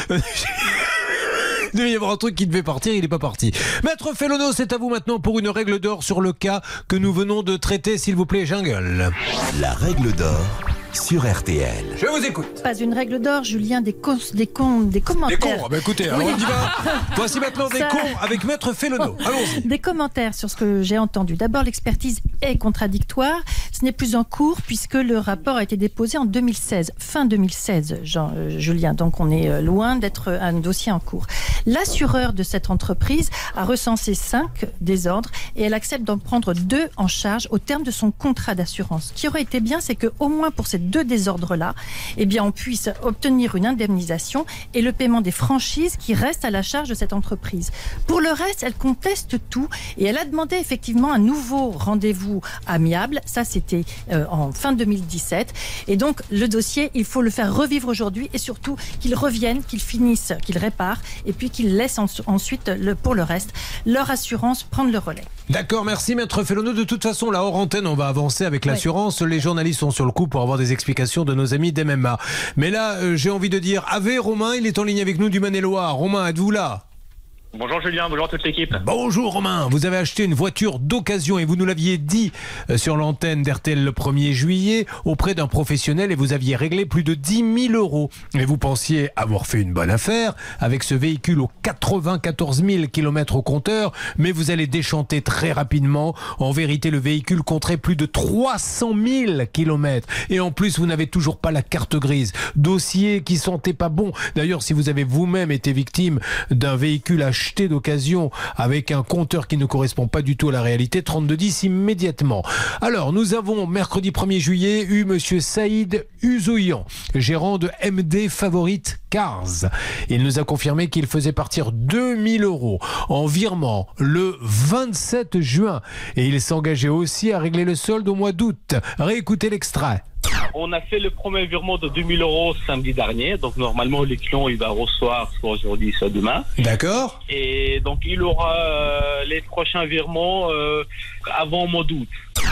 Speaker 2: Il devait y avoir un truc qui devait partir, il n'est pas parti. Maître Fellono, c'est à vous maintenant pour une règle d'or sur le cas que nous venons de traiter, s'il vous plaît, jungle.
Speaker 12: La règle d'or sur R T L.
Speaker 2: Je vous écoute.
Speaker 7: Pas une règle d'or, Julien, des, cons, des, cons, des commentaires.
Speaker 2: Des cons, bah écoutez, alors
Speaker 7: Oui.
Speaker 2: on y va. Voici maintenant des
Speaker 7: Ça...
Speaker 2: cons avec Maître Fellono. Allons-y.
Speaker 7: Des commentaires sur ce que j'ai entendu. D'abord, l'expertise est contradictoire. Ce n'est plus en cours puisque le rapport a été déposé en deux mille seize, fin deux mille seize, Jean, euh, Julien. Donc on est loin d'être un dossier en cours. L'assureur de cette entreprise a recensé cinq désordres et elle accepte d'en prendre deux en charge au terme de son contrat d'assurance. Ce qui aurait été bien, c'est qu'au moins pour ces deux désordres-là, eh bien, on puisse obtenir une indemnisation et le paiement des franchises qui restent à la charge de cette entreprise. Pour le reste, elle conteste tout et elle a demandé effectivement un nouveau rendez-vous amiable. Ça, c'était euh, en fin deux mille dix-sept. Et donc, le dossier, il faut le faire revivre aujourd'hui et surtout qu'il revienne, qu'il finisse, qu'il répare et puis qu'il laisse en, ensuite, le, pour le reste, leur assurance prendre le relais.
Speaker 2: D'accord, merci Maître Fellono. De toute façon, là, hors antenne, on va avancer avec l'assurance. Les journalistes sont sur le coup pour avoir des explications de nos amis d'M M A. Mais là, euh, j'ai envie de dire, Ave Romain, il est en ligne avec nous du Maine-et-Loire. Romain, êtes-vous là ?
Speaker 17: Bonjour Julien, bonjour à toute l'équipe.
Speaker 2: Bonjour Romain, vous avez acheté une voiture d'occasion et vous nous l'aviez dit sur l'antenne d'R T L le premier juillet auprès d'un professionnel et vous aviez réglé plus de dix mille euros. Et vous pensiez avoir fait une bonne affaire avec ce véhicule aux quatre-vingt-quatorze mille kilomètres au compteur, mais vous allez déchanter très rapidement. En vérité, le véhicule compterait plus de trois cent mille kilomètres et en plus, vous n'avez toujours pas la carte grise. Dossier qui sentait pas bon. D'ailleurs, si vous avez vous-même été victime d'un véhicule acheté acheté d'occasion avec un compteur qui ne correspond pas du tout à la réalité, trente-deux dix immédiatement. Alors, nous avons mercredi premier juillet eu monsieur Saïd Uzoyan, gérant de M D Favorite Cars. Il nous a confirmé qu'il faisait partir deux mille euros en virement le vingt-sept juin et il s'engageait aussi à régler le solde au mois d'août. Réécoutez l'extrait.
Speaker 17: On a fait le premier virement de deux mille euros samedi dernier. Donc, normalement, le client, il va recevoir soit aujourd'hui, soit demain.
Speaker 2: D'accord.
Speaker 17: Et donc, il aura euh, les prochains virements euh, avant le mois d'août.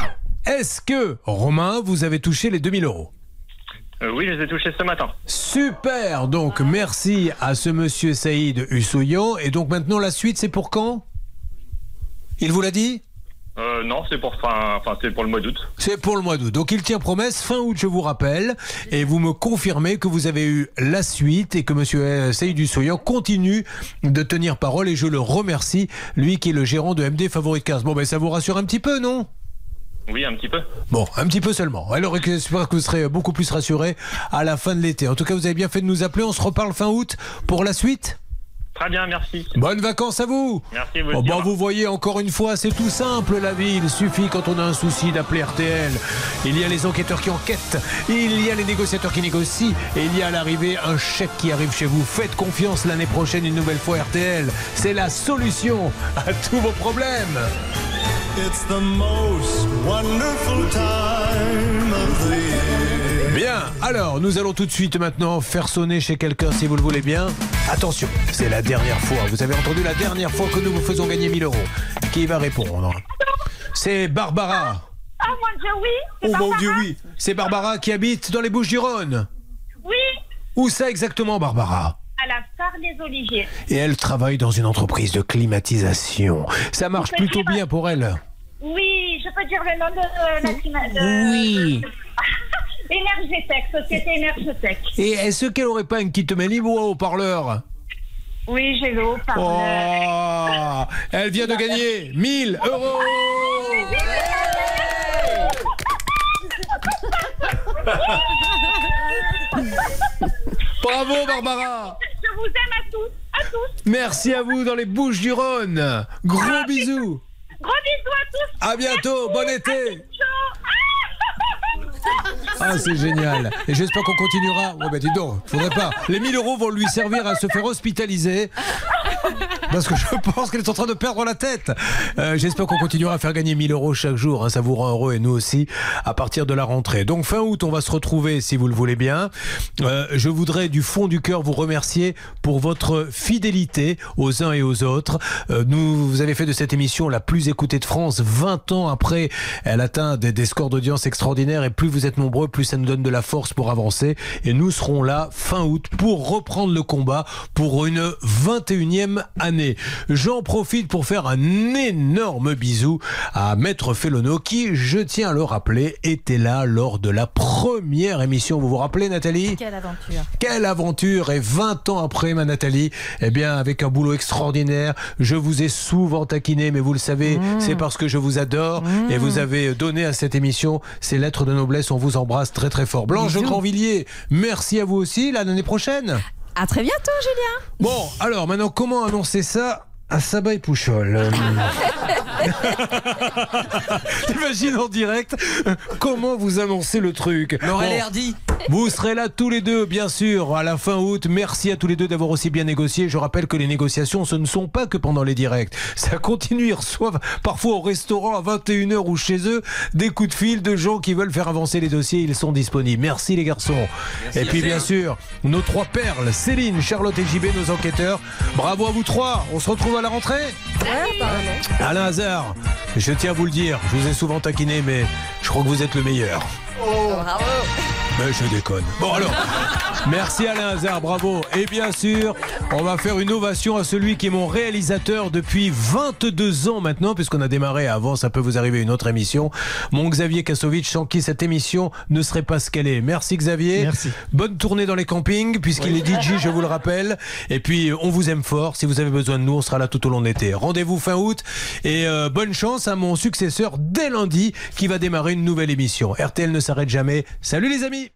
Speaker 2: Est-ce que, Romain, vous avez touché les deux mille euros ?
Speaker 17: Euh, oui, je les ai touchés ce matin.
Speaker 2: Super. Donc, merci à ce monsieur Saïd Usoyan. Et donc, maintenant, la suite, c'est pour quand ? Il vous l'a dit ?
Speaker 17: Euh, non, c'est pour fin, enfin, c'est pour le mois d'août.
Speaker 2: C'est pour le mois d'août. Donc il tient promesse, fin août, je vous rappelle. Et vous me confirmez que vous avez eu la suite et que monsieur Seydou Soyan continue de tenir parole. Et je le remercie, lui qui est le gérant de M D Favorite quinze. Bon, ben ça vous rassure un petit peu, non ?
Speaker 17: Oui, un petit peu.
Speaker 2: Bon, un petit peu seulement. Alors j'espère que vous serez beaucoup plus rassurés à la fin de l'été. En tout cas, vous avez bien fait de nous appeler. On se reparle fin août pour la suite.
Speaker 17: Très bien, merci.
Speaker 2: Bonnes vacances à vous.
Speaker 17: Merci, vous
Speaker 2: Oh,
Speaker 17: aussi.
Speaker 2: bon, vous voyez, encore une fois, c'est tout simple la vie. Il suffit quand on a un souci d'appeler R T L. Il y a les enquêteurs qui enquêtent, il y a les négociateurs qui négocient et il y a à l'arrivée un chèque qui arrive chez vous. Faites confiance l'année prochaine une nouvelle fois R T L. C'est la solution à tous vos problèmes.
Speaker 1: It's the most wonderful time of the year.
Speaker 2: Bien, alors nous allons tout de suite maintenant faire sonner chez quelqu'un si vous le voulez bien. Attention, c'est la dernière fois. Vous avez entendu la dernière fois que nous vous faisons gagner mille euros. Qui va répondre ? C'est Barbara.
Speaker 3: Oh mon Dieu, oui.
Speaker 2: Oh mon Dieu, oui. C'est Barbara qui habite dans les Bouches-du-Rhône.
Speaker 3: Oui,
Speaker 2: Où ça exactement, Barbara ?
Speaker 3: à la Phare des Oliviers.
Speaker 2: Et elle travaille dans une entreprise de climatisation. Ça marche
Speaker 3: Vous pouvez
Speaker 2: plutôt
Speaker 3: dire-
Speaker 2: bien pour elle.
Speaker 3: Oui, je peux dire le nom de euh, la clima- de-
Speaker 2: Oui.
Speaker 3: Énergétech, société Énergétech.
Speaker 2: Et est-ce qu'elle aurait pas une petite main libre au haut-parleur ?
Speaker 3: Oui, j'ai le haut-parleur.
Speaker 2: Oh, elle vient de gagner mille euros. Bravo Barbara.
Speaker 3: Je vous aime à tous, à tous.
Speaker 2: Merci à vous dans les Bouches-du-Rhône. Gros bisous.
Speaker 3: Gros bisous à tous.
Speaker 2: À bientôt, bon été.
Speaker 3: Ciao.
Speaker 2: Ah, c'est génial. Et j'espère qu'on continuera. Ouais, bah dis donc, faudrait pas. Les mille euros vont lui servir à se faire hospitaliser. Parce que je pense qu'elle est en train de perdre la tête. Euh, j'espère qu'on continuera à faire gagner mille euros chaque jour. Hein, ça vous rend heureux et nous aussi à partir de la rentrée. Donc fin août, on va se retrouver si vous le voulez bien. Euh, je voudrais du fond du cœur vous remercier pour votre fidélité aux uns et aux autres. Euh, nous, vous avez fait de cette émission la plus écoutée de France. vingt ans après, elle atteint des, des scores d'audience extraordinaires. Et plus vous êtes nombreux, plus ça nous donne de la force pour avancer. Et nous serons là fin août pour reprendre le combat pour une vingt et unième année. J'en profite pour faire un énorme bisou à Maître Félono qui, je tiens à le rappeler, était là lors de la première émission. Vous vous rappelez, Nathalie ?
Speaker 7: Quelle aventure.
Speaker 2: Quelle aventure! Et vingt ans après, ma Nathalie, eh bien, avec un boulot extraordinaire, je vous ai souvent taquiné, mais vous le savez, mmh. c'est parce que je vous adore mmh. et vous avez donné à cette émission ces lettres de noblesse. On vous embrasse très très fort. Blanche de Grandvilliers, merci à vous aussi. L'année prochaine.
Speaker 15: À très bientôt, Julien.
Speaker 2: Bon, alors maintenant, comment annoncer ça à Sabah et Pouchol? Imagine en direct comment vous annoncez le truc.
Speaker 9: Laurel
Speaker 2: Bon,
Speaker 9: et Hardy.
Speaker 2: Vous serez là tous les deux, bien sûr, à la fin août. Merci à tous les deux d'avoir aussi bien négocié. Je rappelle que les négociations, ce ne sont pas que pendant les directs. Ça continue. Ils reçoivent parfois au restaurant à vingt et une heures ou chez eux des coups de fil de gens qui veulent faire avancer les dossiers. Ils sont disponibles. Merci les garçons. Merci, et puis bien sûr, nos trois perles, Céline, Charlotte et J B, nos enquêteurs. Bravo à vous trois. On se retrouve à la rentrée.
Speaker 4: Ouais, apparemment.
Speaker 2: Alain Hazard, je tiens à vous le dire, je vous ai souvent taquiné, mais je crois que vous êtes le meilleur.
Speaker 4: Oh, bravo.
Speaker 2: Mais je déconne. Bon alors, merci Alain Hazard, bravo. Et bien sûr, on va faire une ovation à celui qui est mon réalisateur depuis vingt-deux ans maintenant, puisqu'on a démarré avant, ça peut vous arriver une autre émission. Mon Xavier Kassovitch, sans qui cette émission ne serait pas ce qu'elle est. Merci Xavier.
Speaker 13: Merci.
Speaker 2: Bonne tournée dans les campings, puisqu'il oui. est D J, je vous le rappelle. Et puis, on vous aime fort. Si vous avez besoin de nous, on sera là tout au long de l'été. Rendez-vous fin août. Et euh, bonne chance à mon successeur dès lundi, qui va démarrer une nouvelle émission. R T L ne s'arrête jamais. Salut les amis.